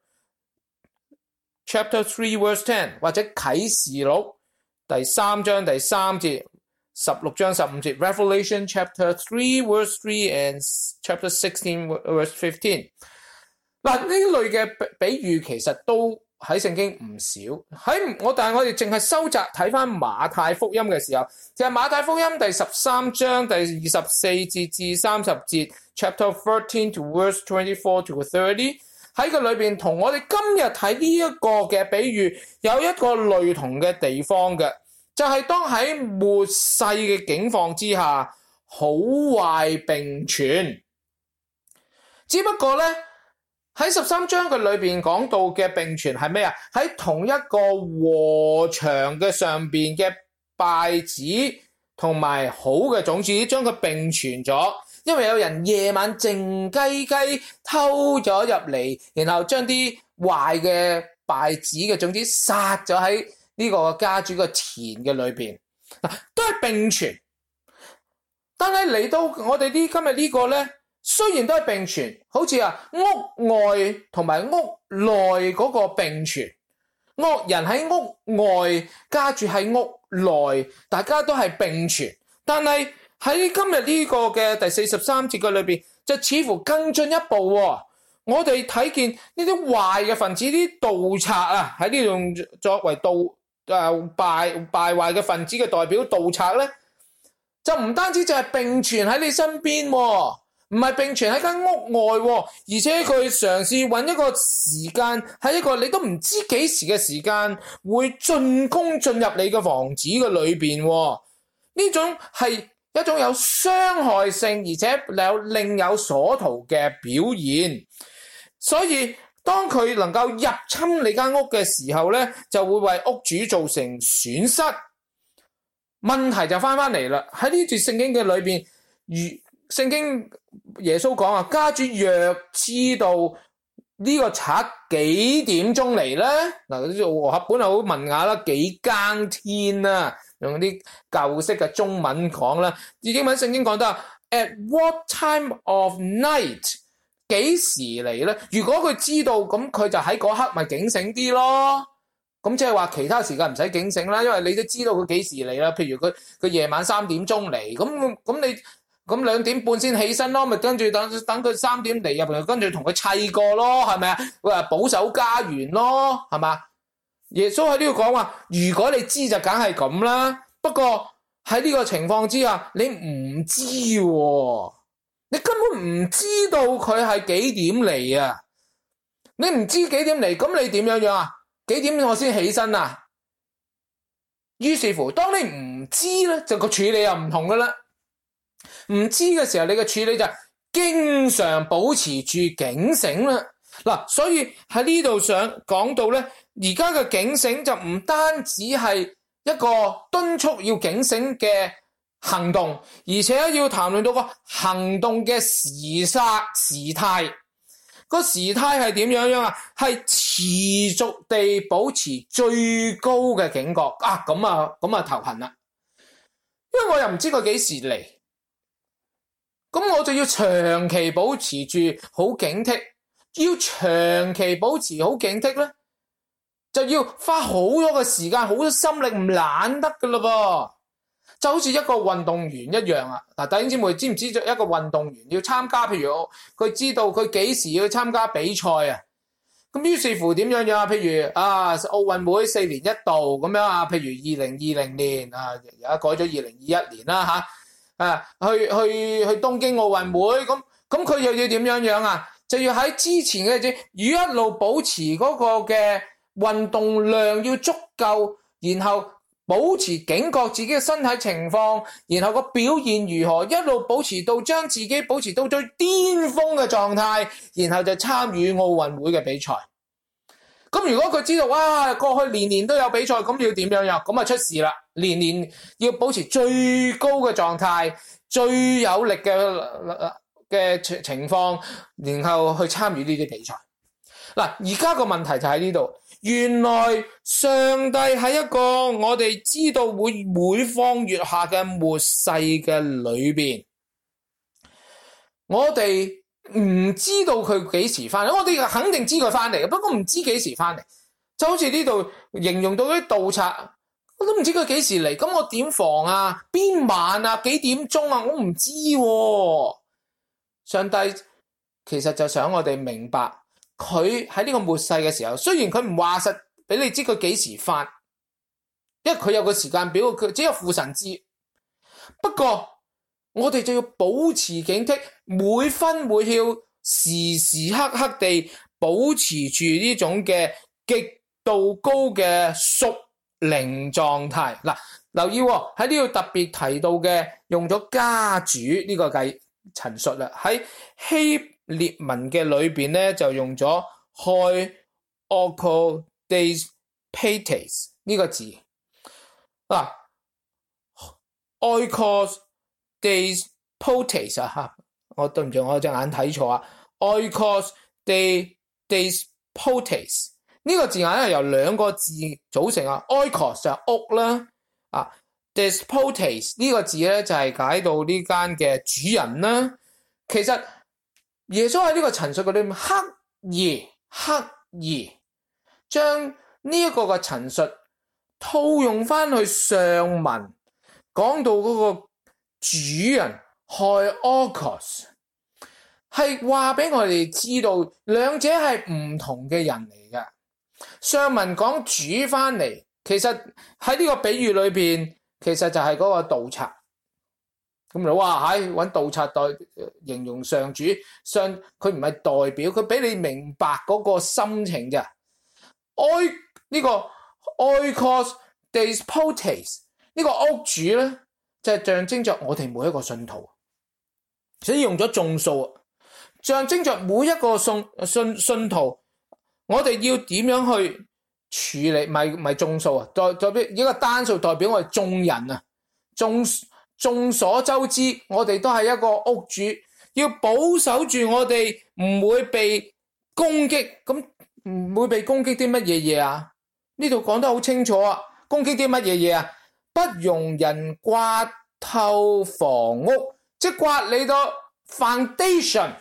chapter 3 verse 10，或者啟示錄第3章第3節，16章15節。Revelation chapter 3 verse 3 and chapter 16 verse 15。嗱，呢類嘅比喻其實都喺聖經唔少，但係我哋淨係收集睇翻馬太福音嘅時候，就係馬太福音第13章第24節至30節 ，chapter 13 to verse 24 to 30，喺個裏邊同我哋今日睇呢一個嘅比喻有一個類同嘅地方嘅，就係當喺末世嘅境況之下，好壞並存，只不過咧。喺13章嘅裏邊講到嘅並存係咩啊？喺同一個禾場嘅上邊嘅稗子同埋好嘅種子，將佢並存咗。因為有人夜晚靜雞雞偷咗入嚟，然後將啲壞嘅稗子嘅種子撒咗喺呢個家主嘅田嘅裏邊，都係並存。但係嚟到我哋今日呢個咧。雖然都係並存，好似屋外同埋屋內嗰個並存，惡人喺屋外，家住喺屋內，大家都係並存。但係喺今日呢個嘅第43節嘅裏邊，就似乎更進一步喎。我哋睇見呢啲壞嘅分子，啲盜賊喺呢度作為敗壞嘅分子嘅代表盜賊咧，就唔單止就係並存喺你身邊喎。唔係並存喺間屋外，而且佢嘗試揾一個時間，喺一個你都唔知幾時嘅時間會進入你嘅房子嘅裏邊。呢種係一種有傷害性，而且有另有所圖嘅表現。所以當佢能夠入侵你間屋嘅時候咧，就會為屋主造成損失。問題就翻嚟啦，喺呢段聖經嘅裏邊，聖經耶穌講家主若知道呢個賊幾點鐘嚟咧，嗱，呢個和合本係好文雅啦，幾更天啊，用啲舊式嘅中文講啦。英文聖經講得 at what time of night， 幾時嚟咧？如果佢知道，咁佢就喺嗰刻咪警醒啲咯。咁即係話其他時間唔使警醒啦，因為你都知道佢幾時嚟啦。譬如佢夜晚3點鐘嚟，咁你。咁2點半先起身咯，咪跟住等佢3點嚟入嚟，跟住同佢砌過咯，係咪啊？保守家園咯，係嘛？耶穌喺呢度講話，如果你知就梗係咁啦。不過喺呢個情況之下，你唔知喎，你根本唔知道佢係幾點嚟啊！你唔知幾點嚟，咁你點樣啊？幾點我先起身啊？於是乎，當你唔知咧，就個處理又唔同噶啦。唔知嘅時候，你嘅處理就經常保持住警醒啦。嗱，所以喺呢度想講到咧，而家嘅警醒就唔單止係一個敦促要警醒嘅行動，而且要談論到個行動嘅時態。個時態係點樣啊？係持續地保持最高嘅警覺啊！咁啊頭痕啦，因為我又唔知佢幾時嚟。咁我就要長期保持住好警惕，要長期保持好警惕咧，就要花好多嘅時間、好多心力，唔懶得噶嘞噃。 就好似一個運動員一樣啊！嗱，弟兄姊妹知唔知一個運動員要參加，譬如佢知道佢幾時要參加比賽啊？咁於是乎點樣啊？譬如奧運會4年一度咁樣啊，譬如2020年啊，而家改咗2021年啦去東京奧運會，咁佢又要點樣啊？就要喺之前嘅要一路保持嗰個嘅運動量要足夠，然後保持警覺自己嘅身體情況，然後個表現如何，一路保持到將自己保持到最巔峰嘅狀態，然後就參與奧運會嘅比賽。咁如果佢知道過去年年都有比賽，咁要點樣呀？咁啊出事啦！年年要保持最高嘅狀態，最有力嘅情況，然後去參與呢啲比賽。嗱，而家個問題就喺呢度，原來上帝喺一個我哋知道會每況愈下嘅末世嘅裏邊，我哋唔知道佢幾時翻嚟，我哋肯定知佢翻嚟嘅，不過唔知幾時翻嚟。就好似呢度形容到啲盜賊，我都唔知佢幾時嚟，咁我點防啊？邊晚啊？幾點鐘啊？我唔知喎。上帝其實就想我哋明白，佢喺呢個末世嘅時候，雖然佢唔話實俾你知佢幾時翻，因為佢有個時間表，佢只有父神知。不過我哋就要保持警惕，每分每秒，時時刻刻地保持住呢種嘅極度高嘅屬靈狀態。嗱，留意喺呢度特別提到嘅，用咗家主呢個計陳述啦，喺希列文嘅裏邊咧就用咗 oikodeispates 呢個字。嗱 oikodeispates 啊，我對唔住，我隻眼睇錯啊 oikodeispates 呢個字眼係由兩個字組成啊 oikos 就係屋啦despotes 呢個字咧就係解到呢間嘅主人啦。其實耶穌喺呢個陳述嘅裏面刻意將呢一個嘅陳述套用翻去上文，講到嗰個主人 Oikos 係話俾我哋知道，兩者係唔同嘅人嚟嘅。上文講主翻嚟，其實喺呢個比喻裏邊，其實就係嗰個盜賊。咁就揾盜賊代形容上主，佢唔係代表，佢俾你明白嗰個心情啫。呢個 oikos despotes 呢個屋主咧，就係象徵着我哋每一個信徒，所以用咗眾數，象徵着每一個信徒，我哋要點樣去處理？唔係眾數啊，代表一個單數，代表我哋眾人啊，眾所周知，我哋都係一個屋主，要保守住我哋唔會被攻擊。咁唔會被攻擊啲乜嘢啊？呢度講得好清楚啊！攻擊啲乜嘢啊？不容人刮透房屋，即係刮你個 foundation。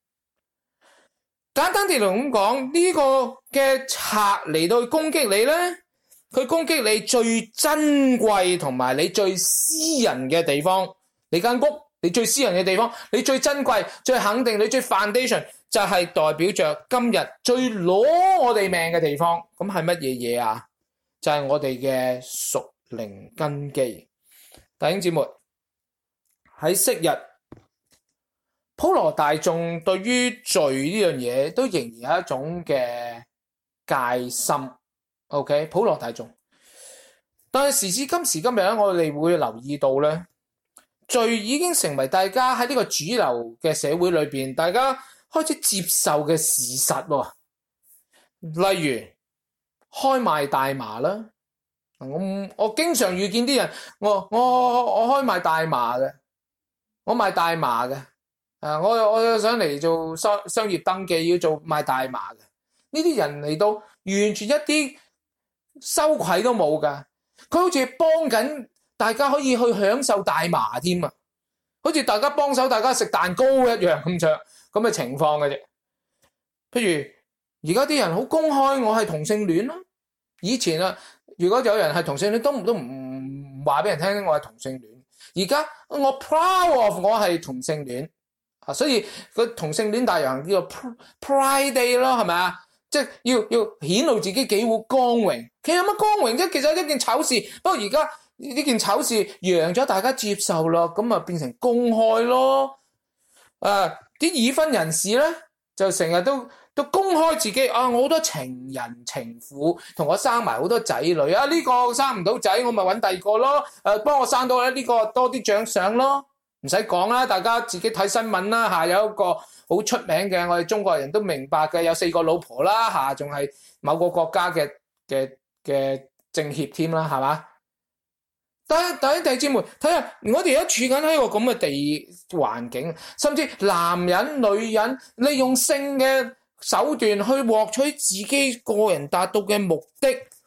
簡單啲嚟咁講，呢個嘅賊嚟到攻擊你咧，佢攻擊你最珍貴同埋你最私人嘅地方，你間屋，你最私人嘅地方，你最珍貴、最肯定、你最 foundation， 就係代表着今日最攞我哋命嘅地方。咁係乜嘢啊？就係我哋嘅屬靈根基。弟兄姊妹，喺昔日普羅大眾對於罪呢樣嘢都仍然有一種嘅戒心。OK， 普羅大眾，但係時至今時今日咧，我哋會留意到咧，罪已經成為大家喺呢個主流嘅社會裏邊，大家開始接受嘅事實喎。例如開賣大麻啦，我經常遇見啲人，我開賣大麻嘅，我賣大麻嘅，我想嚟做商業登記，要做賣大麻嘅，呢啲人嚟到完全一啲羞愧都冇噶，佢好似幫緊大家可以去享受大麻添啊，好似大家幫手大家食蛋糕一樣咁嘅情況嘅啫。譬如而家啲人好公開，我係同性戀啦。以前啊，如果有人係同性戀，都唔話俾人聽我係同性戀。 而家我 proud of 我係同性戀啊，所以個同性戀大遊行叫做 Pride Day 咯，係咪啊？即係要顯露自己幾好光榮。其實有乜光榮啫？其實係一件醜事。不過而家呢件醜事揚咗，大家接受咯，咁啊變成公開咯。啲已婚人士咧就成日都公開自己啊，我好多情人情婦同我生埋好多仔女啊，呢個生唔到仔，我咪揾第二個咯。幫我生到咧呢個多啲獎賞咯，唔使講啦，大家自己睇新聞啦嚇。有一個好出名嘅，我哋中國人都明白嘅，有4個老婆啦嚇，仲係某個國家嘅政協添啦，係嘛？但係弟兄姊妹，睇下我哋而家處緊喺個咁嘅地環境，甚至男人、女人利用性嘅手段去獲取自己個人達到嘅目的，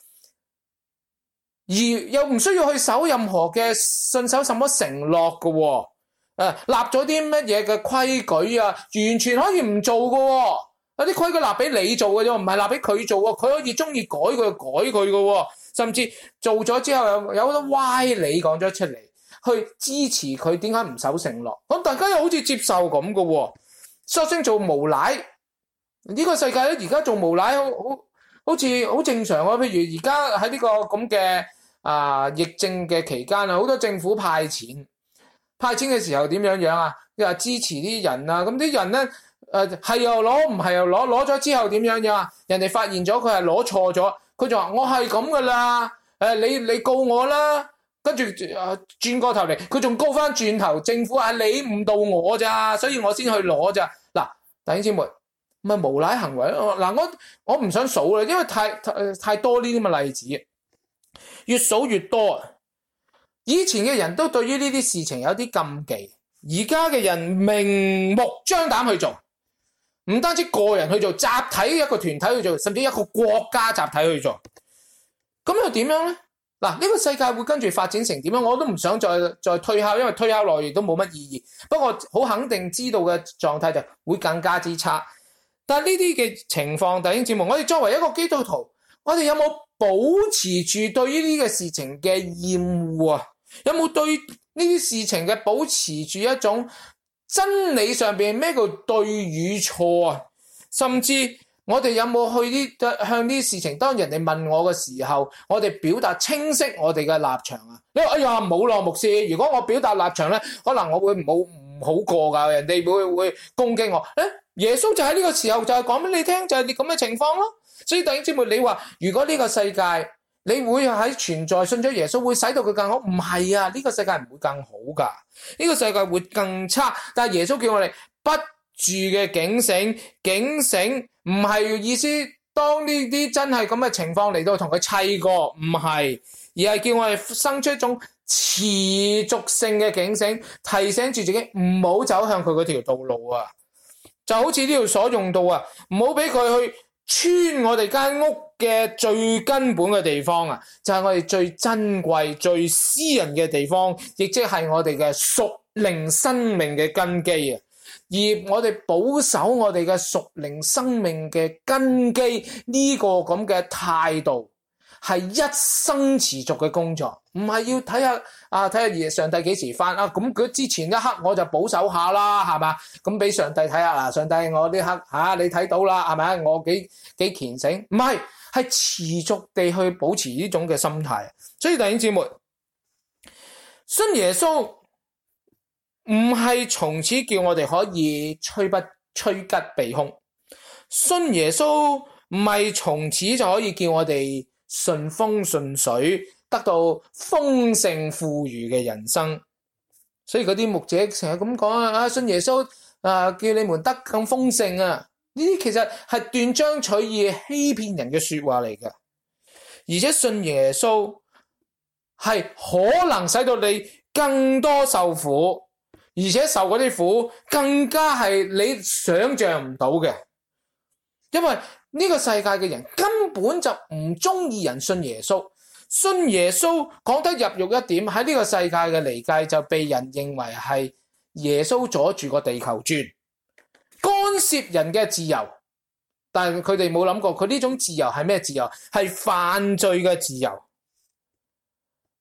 而又唔需要去守任何嘅信守什麼承諾嘅喎。立咗啲乜嘢嘅規矩啊，完全可以唔做嘅喎。有啲規矩立俾你做嘅啫，唔係立俾佢做喎。佢可以中意改佢就改佢嘅喎。甚至做咗之後有好多歪理講咗出嚟，去支持佢點解唔守承諾。咁大家又好似接受咁嘅喎，索性做無賴。呢個世界咧，而家做無賴好似好正常啊。譬如而家喺呢個咁嘅疫症嘅期間啊，好多政府派錢嘅時候點樣啊？又話支持啲人啊，咁啲人咧係又攞，唔係又攞，攞咗之後點樣啊？人哋發現咗佢係攞錯咗。佢就話我係咁噶啦，你告我啦，跟住轉過頭嚟，佢仲告翻轉頭，政府係你誤導我咋，所以我先去攞咋。嗱，弟兄姊妹，咪無賴行為咯。嗱，我唔想數啦，因為太多呢啲咁嘅例子，越數越多。以前嘅人都對於呢啲事情有啲禁忌，而家嘅人明目張膽去做。唔單止個人去做，集體一個團體去做，甚至一個國家集體去做，咁又點樣咧？嗱，呢個世界會跟住發展成點樣？我都唔想再推敲，因為推敲落亦都冇乜意義。不過好肯定知道嘅狀態就會更加之差。但係呢啲嘅情況，弟兄姊妹，我哋作為一個基督徒，我哋有冇保持住對於呢個事情嘅厭惡啊？有冇對呢啲事情嘅保持住一種真理上邊咩叫對與錯啊？甚至我哋有冇去向呢啲事情，當人哋問我嘅時候，我哋表達清晰我哋嘅立場啊？你話哎呀冇咯，牧師，如果我表達立場咧，可能我會唔好過噶，人哋會攻擊我。耶穌就喺呢個時候就係講俾你聽，就係你咁嘅情況咯。所以弟兄姊妹，你話如果呢個世界你會喺存在信咗耶穌會使到佢更好？唔係啊，呢個世界唔會更好噶，呢個世界會更差。但係耶穌叫我哋不住嘅警醒，唔係意思當呢啲真係咁嘅情況嚟到同佢砌過，唔係，而係叫我哋生出一種持續性嘅警醒，提醒住自己唔好走向佢嗰條道路啊。就好似呢條鎖用到啊，唔好俾佢去穿我哋間屋嘅最根本嘅地方啊，就係我哋最珍貴、最私人嘅地方，亦即係我哋嘅屬靈生命嘅根基啊。而我哋保守我哋嘅屬靈生命嘅根基呢個咁嘅態度，係一生持續嘅工作，唔係要睇下上帝幾時返啊？咁佢之前一刻我就保守下啦，係嘛？咁俾上帝睇下嗱，上帝我呢刻你睇到啦，係咪？我幾虔誠？唔係，係持續地去保持呢種嘅心態。所以弟兄姊妹，信耶穌唔係從此叫我哋可以趨吉避凶，信耶穌唔係從此就可以叫我哋順風順水，得到豐盛富裕嘅人生。所以嗰啲牧者成日咁講啊，信耶穌叫你們得更豐盛啊，呢啲其實係斷章取義、欺騙人嘅說話嚟㗎。而且信耶穌係可能使到你更多受苦，而且受嗰啲苦更加係你想象唔到嘅，因為呢個世界嘅人根本就唔中意人信耶穌。信耶穌講得入肉一點，喺呢個世界嘅離界就被人認為係耶穌阻住個地球轉，干涉人嘅自由。但係佢哋冇諗過，佢呢種自由係咩自由？係犯罪嘅自由。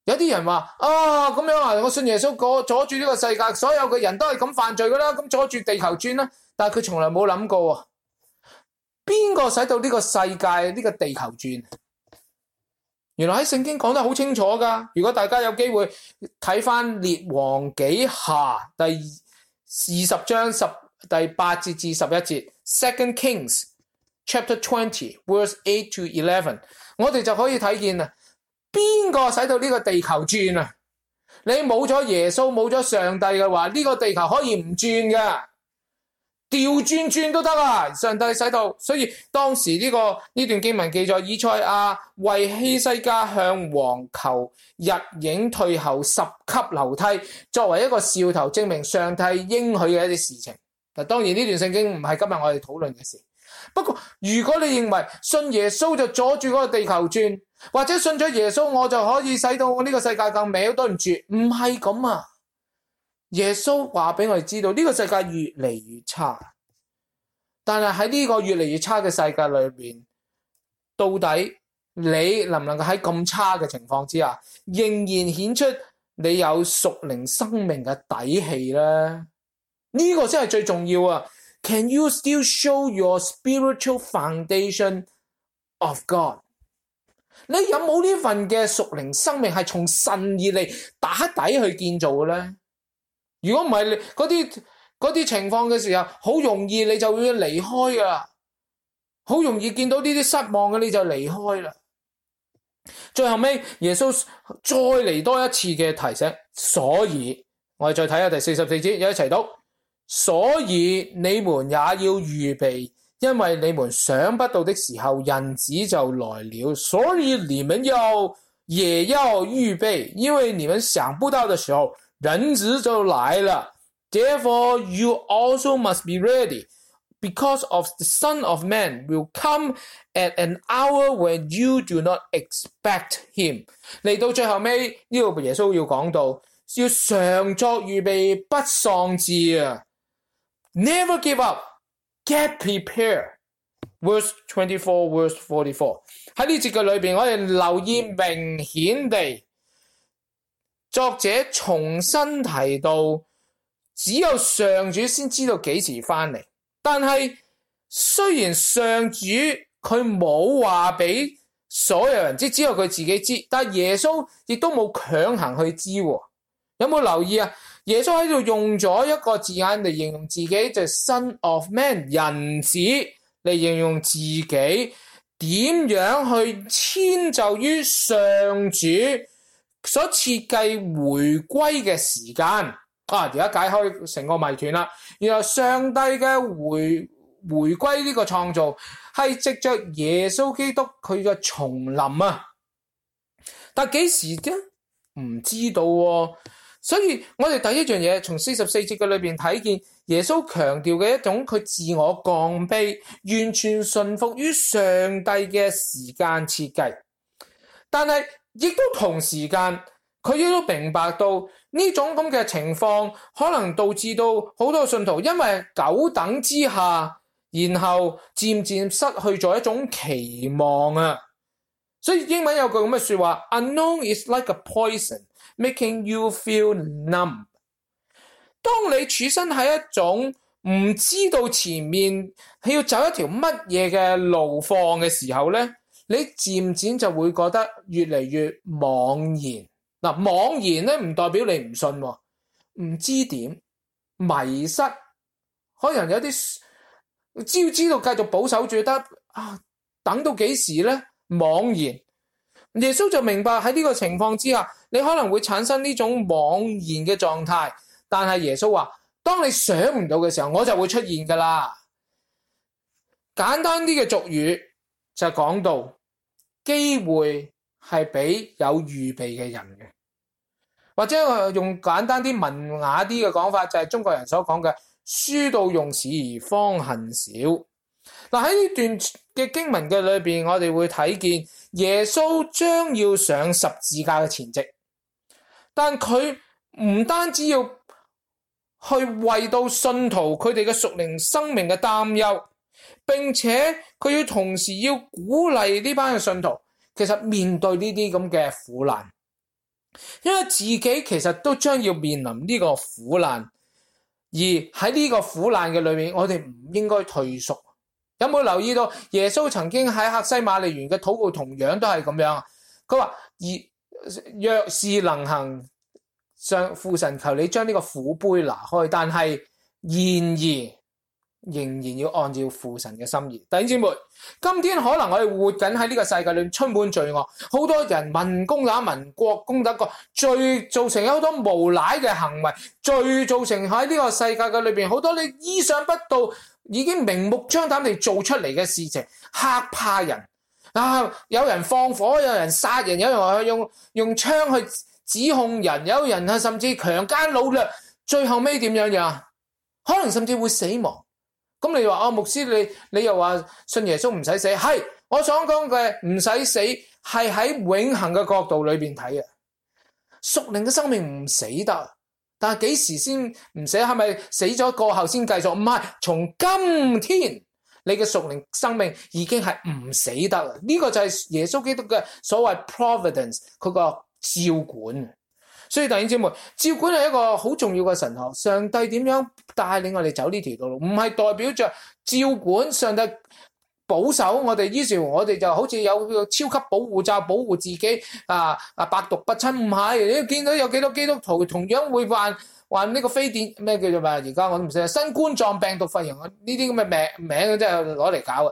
有啲人話咁樣啊，我信耶穌阻住呢個世界，所有嘅人都係咁犯罪噶啦，咁阻住地球轉啦。但係佢從來冇諗過，邊個使到呢個世界呢個地球轉？原來喺聖經講得好清楚噶。如果大家有機會睇翻列王紀下第20章第8節至11節 ，Second Kings Chapter 20 Verse 8 to 11，我哋就可以睇見啦。邊個使到呢個地球轉啊？你冇咗耶穌，冇咗上帝嘅話，呢個地球可以唔轉噶，調轉都得啊！上帝使到，所以當時呢段經文記載，以賽亞為希西家向王求日影退後10級樓梯，作為一個兆頭，證明上帝應許嘅一啲事情。嗱，當然呢段聖經唔係今日我哋討論嘅事。不過如果你認為信耶穌就阻住嗰個地球轉，或者信咗耶穌我就可以使到我呢個世界更美，對唔住，唔係咁啊！耶穌話俾我哋知道，呢個世界越嚟越差，但係喺呢個越嚟越差嘅世界裏邊，到底你能唔能夠喺咁差嘅情況之下，仍然顯出你有屬靈生命嘅底氣呢？呢個先係最重要啊！ Can you still show your spiritual foundation of God？ 你有冇呢份嘅屬靈生命係從神而嚟打底去建造嘅咧？如果唔係，嗰啲情況嘅時候，好容易你就會離開噶，好容易見到呢啲失望嘅你就離開啦。最後尾耶穌再嚟多一次嘅提醒，所以我哋再睇下第44節，一齊讀。所以你們也要預備，因為你們想不到的時候，人子就來了。所以你們也要預備，因為你們想不到的時候，人子就來了。Therefore you also must be ready, because of the Son of Man will come at an hour when you do not expect him。 嚟到最後尾呢個耶穌要講到，要常作預備，不喪志啊！ Never give up, get prepared。 Verse 24, verse 44。 喺呢節嘅裏邊，我哋留意明顯地，作者重新提到，只有上主先知道幾時翻嚟。但係雖然上主佢冇話俾所有人知，只有佢自己知，但耶穌亦都冇強行去知。有冇留意啊？耶穌喺度用咗一個字眼嚟形容自己，就係 Son of Man， 人子，嚟形容自己點樣去遷就於上主所設計回歸嘅時間啊！而家解開成個謎團啦。然後上帝嘅回歸呢個創造係藉着耶穌基督佢嘅重臨啊！但幾時啫？唔知道喎。所以我哋第一樣嘢，從44節嘅裏邊睇見耶穌強調嘅一種佢自我降卑，完全順服於上帝嘅時間設計。但係亦都同時間，佢亦都明白到呢種咁嘅情況，可能導致到好多信徒因為久等之下，然後漸漸失去咗一種期望啊。所以英文有句咁嘅說話 ，Unknown is like a poison，making you feel numb。 當你處身喺一種唔知道前面係要走一條乜嘢嘅路況嘅時候咧，你漸漸就會覺得越嚟越茫然。嗱，茫然咧唔代表你唔信，唔知點，迷失，可能有啲知道繼續保守住得等到幾時咧？茫然。耶穌就明白喺呢個情況之下，你可能會產生呢種茫然嘅狀態，但係耶穌話，當你想唔到嘅時候，我就會出現噶啦。簡單啲嘅俗語就講到，機會係俾有預備嘅人嘅，或者用簡單啲文雅啲嘅講法，就係中國人所講嘅書到用時方恨少。嗱，喺呢段嘅經文嘅裏邊，我哋會睇見耶穌將要上十字架嘅前夕，但佢唔單止要去為到信徒佢哋嘅屬靈生命嘅擔憂，並且佢要同時要鼓勵呢班嘅信徒，其實面對呢啲咁嘅苦難， 因為自己其實都將要面臨呢個苦難，而喺呢個苦難嘅裏面，我哋唔應該退縮。有冇留意到耶穌曾經喺客西馬尼園嘅禱告同樣都係咁樣？佢話：若是能行，上父神求你將呢個苦杯拿開，但係仍然要按照父神嘅心意。弟兄姊妹，今天可能我哋活緊喺呢個世界裏面充滿罪惡，好多人民攻打民，國攻打國，罪造成好多無賴嘅行為，罪造成喺呢個世界嘅裏邊好多你意想不到，已經明目張膽地做出嚟嘅事情，嚇怕人啊！有人放火，有人殺人，有人用槍去指控人，有人甚至強姦擄掠，最後尾點樣？可能甚至會死亡。咁你話牧師你又話信耶穌唔使死，係我想講嘅唔使死係喺永恆嘅角度裏邊睇嘅。屬靈嘅生命唔死得，但係幾時先唔死？係咪死咗過後先繼續？唔係，從今天你嘅屬靈生命已經係唔死得啦。呢個就係耶穌基督嘅所謂 providence， 佢個照管。所以弟兄姊妹，照管係一個好重要嘅神學。上帝點樣帶領我哋走呢條道路，唔係代表着照管上帝保守我哋，於是我哋就好似有個超級保護罩保護自己百毒不侵。唔係，你見到有幾多基督徒同樣會患呢個非典咩叫做咩？而家我都唔識，新冠狀病毒肺炎呢啲咁嘅名真係攞嚟搞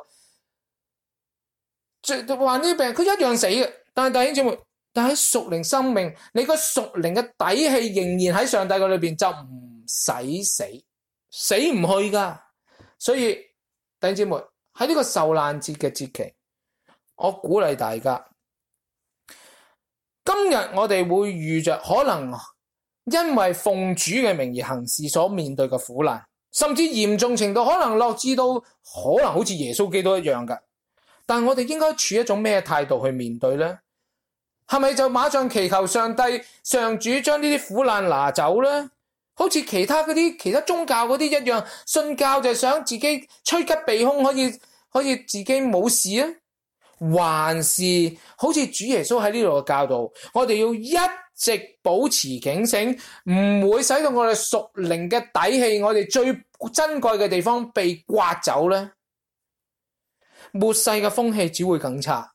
嘅。患呢啲病佢一樣死嘅，但係弟兄姊妹。但喺屬靈生命，你個屬靈嘅底氣仍然喺上帝嘅裏邊，就唔使死唔去噶。所以弟兄姊妹喺呢個受難節嘅節期，我鼓勵大家，今日我哋會遇着可能因為奉主嘅名而行事所面對嘅苦難，甚至嚴重程度可能落至到可能好似耶穌基督一樣噶。但我哋應該處一種咩態度去面對呢？係咪就馬上祈求上主將呢啲苦難拿走呢？好似其他宗教嗰啲一樣，信教就想自己趨吉避凶，可以自己冇事啊？還是好似主耶穌喺呢度嘅教導，我哋要一直保持警醒，唔會使到我哋屬靈嘅底氣，我哋最珍貴嘅地方被刮走呢？末世嘅風氣只會更差。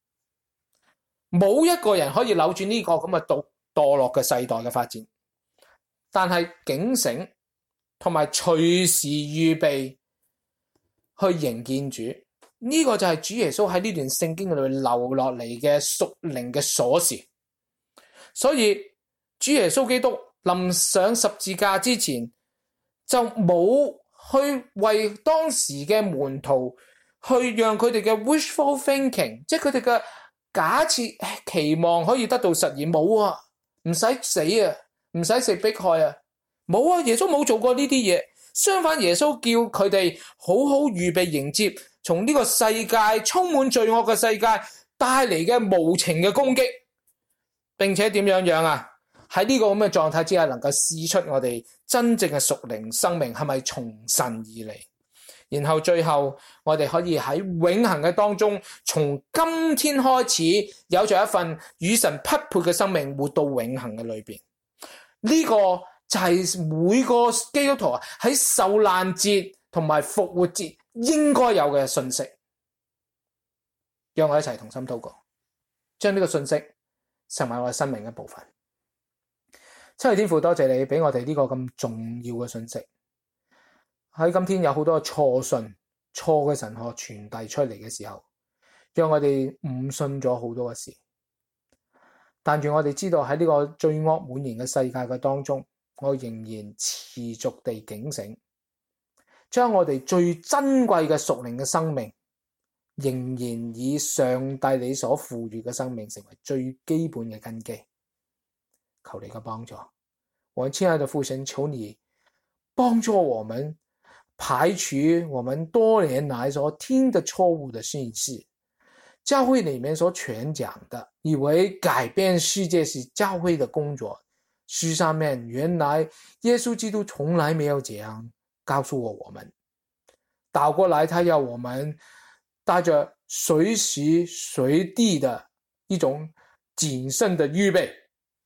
冇一個人可以扭轉呢個咁嘅墮落嘅世代嘅發展，但係警醒同埋隨時預備去迎見主，呢個就係主耶穌喺呢段聖經裏面留落嚟嘅屬靈嘅鎖匙。所以主耶穌基督臨上十字架之前，就冇去為當時嘅門徒去讓佢哋嘅 wishful thinking， 即係佢哋嘅假設期望可以得到實現，冇啊，唔使死啊，唔使食迫害啊，冇啊，耶穌冇做過呢啲嘢。相反，耶穌叫佢哋好好預備迎接從呢個世界充滿罪惡嘅世界帶嚟嘅無情嘅攻擊，並且點樣啊？喺呢個咁嘅狀態之下，能夠試出我哋真正嘅屬靈生命係咪從神而嚟？然後最後我哋可以喺永恆嘅當中，從今天開始有着一份與神匹配嘅生命，活到永恆嘅裏邊。呢個就係每個基督徒喺受難節同埋復活節應該有嘅信息。讓我一齊同心禱告，將呢個信息成為我哋生命嘅一部分。親愛的天父，多謝你俾我哋呢個咁重要嘅信息。喺今天有好多錯信、錯嘅神學傳遞出嚟嘅時候，讓我哋誤信咗好多嘅事。但願我哋知道喺呢個罪惡滿盈嘅世界嘅當中，我仍然持續地警醒，將我哋最珍貴嘅屬靈嘅生命，仍然以上帝你所賦予嘅生命成為最基本嘅根基。求你嘅幫助，我親愛的父神，求你幫助我們排除我們多年來所聽的錯誤的信息，教會裏面所傳講的，以為改變世界是教會的工作，書上面原來耶穌基督從來沒有這樣告訴我們，倒過來他要我們帶着隨時隨地的一種謹慎的預備，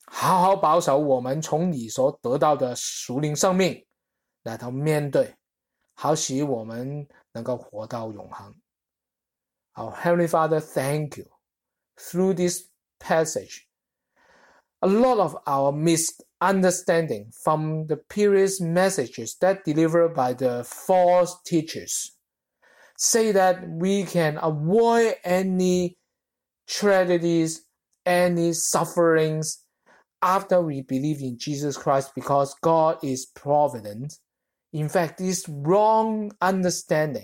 好好保守我們從你所得到的屬靈生命，來到面對，好使我們能夠活到永恆。Our Heavenly Father, thank you. Through this passage, a lot of our misunderstanding from the previous messages that delivered by the false teachers say that we can avoid any tragedies, any sufferings after we believe in Jesus Christ because God is provident. In fact, this wrong understanding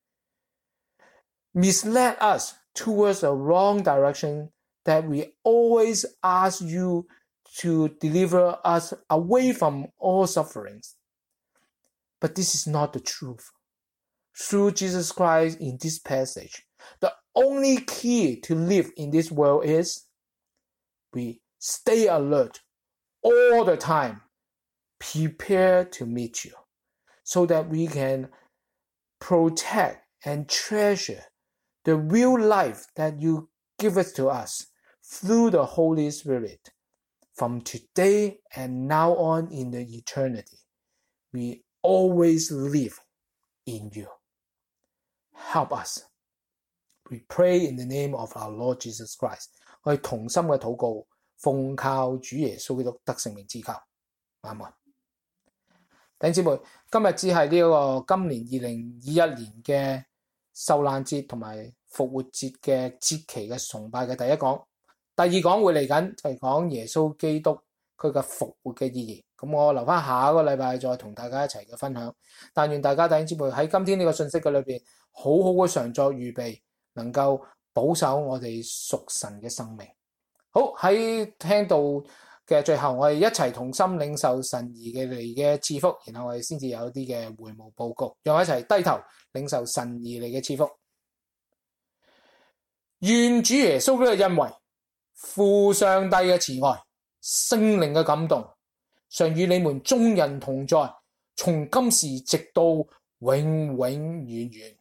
misled us towards a wrong direction that we always ask you to deliver us away from all sufferings. But this is not the truth. Through Jesus Christ in this passage, the only key to live in this world is we stay alert all the time, prepare to meet you, so that we can protect and treasure the real life that you give it to us through the Holy Spirit. From today and now on in the eternity, we always live in you. Help us. We pray in the name of our Lord Jesus Christ. 我哋同心嘅禱告，奉靠主耶穌基督得勝名之求。阿們。弟兄姊妹，今日只係呢個今年2021年嘅受難節同埋復活節嘅節期嘅崇拜嘅第一講。第二講會嚟緊，就係講耶穌基督佢嘅復活嘅意義。咁我留翻下一個禮拜再同大家一齊嘅分享。但願大家弟兄姊妹喺今天呢個信息嘅裏邊，好好嘅常作預備，能夠保守我哋屬神嘅生命。好，喺聽到嘅最後，我哋一齊同心領受神而嚟嘅賜福，然後我哋先至有一啲嘅會務報告。讓我一齊低頭領受神而嚟嘅賜福。願主耶穌嘅恩惠、父上帝嘅慈愛、聖靈嘅感動，常與你們眾人同在，從今時直到永永遠遠。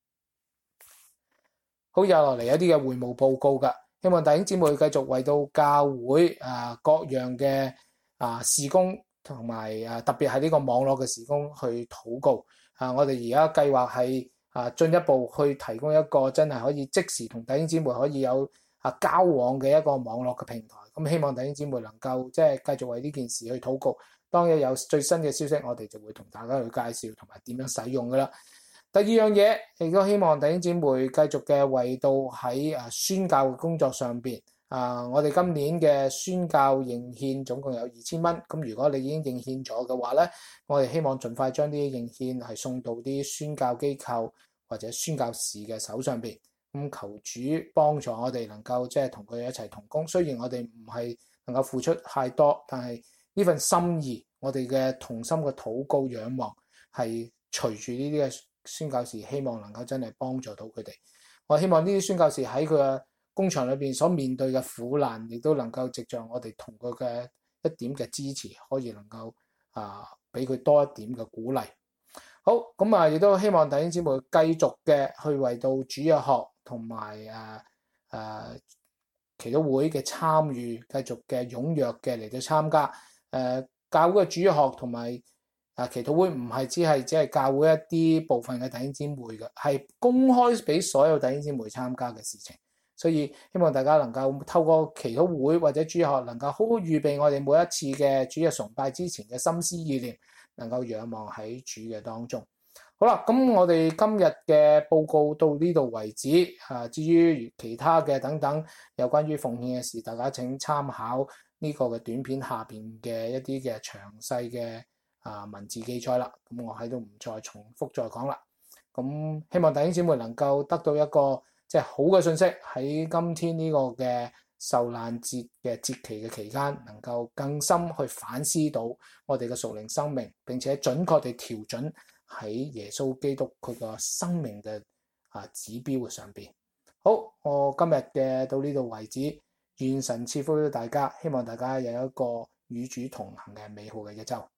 好，有落嚟一啲嘅會務報告㗎。希望弟兄姊妹繼續為到教會各樣嘅事工同埋特別係呢個網絡嘅事工去禱告。我哋而家計劃係進一步去提供一個真係可以即時同弟兄姊妹可以有交往嘅一個網絡嘅平台。咁希望弟兄姊妹能夠即係繼續為呢件事去禱告。當有最新嘅消息，我哋就會同大家去介紹同埋點樣使用㗎啦。第二樣嘢，亦都希望弟兄姊妹繼續嘅為到喺宣教嘅工作上邊，我哋今年嘅宣教認獻總共有2000蚊。咁如果你已經認獻咗嘅話咧，我哋希望盡快將啲認獻係送到啲宣教機構或者宣教士嘅手上邊。咁求主幫助我哋能夠即係同佢哋一齊同工。雖然我哋唔係能夠付出太多，但係呢份心意，我哋嘅同心嘅禱告仰望係隨住呢啲嘅宣教士，希望能夠真係幫助到佢哋。我希望呢啲宣教士喺佢嘅工場裏邊所面對嘅苦難，亦都能夠藉著我哋同佢嘅一點嘅支持，可以能夠俾佢多一點嘅鼓勵。好，咁亦都希望弟兄姊妹繼續嘅去為到主日學同埋祈禱會嘅參與，繼續嘅踴躍嘅嚟到參加。教會嘅主日學同埋祈禱會唔係只係教會一啲部分嘅弟兄姊妹嘅，係公開俾所有弟兄姊妹參加嘅事情。所以希望大家能夠透過祈禱會或者主日學，能夠好好預備我哋每一次嘅主日崇拜之前嘅心思意念，能夠仰望喺主嘅當中。好啦，咁我哋今日嘅報告到呢度為止。至於其他嘅等等有關於奉獻嘅事，大家請參考呢個嘅短片下邊嘅一啲嘅詳細嘅文字記載啦。咁我喺度唔再重複再講啦。咁希望弟兄姊妹能夠得到一個即係好嘅信息，喺今天呢個嘅受難節嘅節期嘅期間，能夠更深去反思到我哋嘅屬靈生命，並且準確地調準喺耶穌基督佢個生命嘅指標嘅上邊。好，我今日嘅到呢度為止，願神賜福於大家，希望大家有一個與主同行嘅美好嘅一週。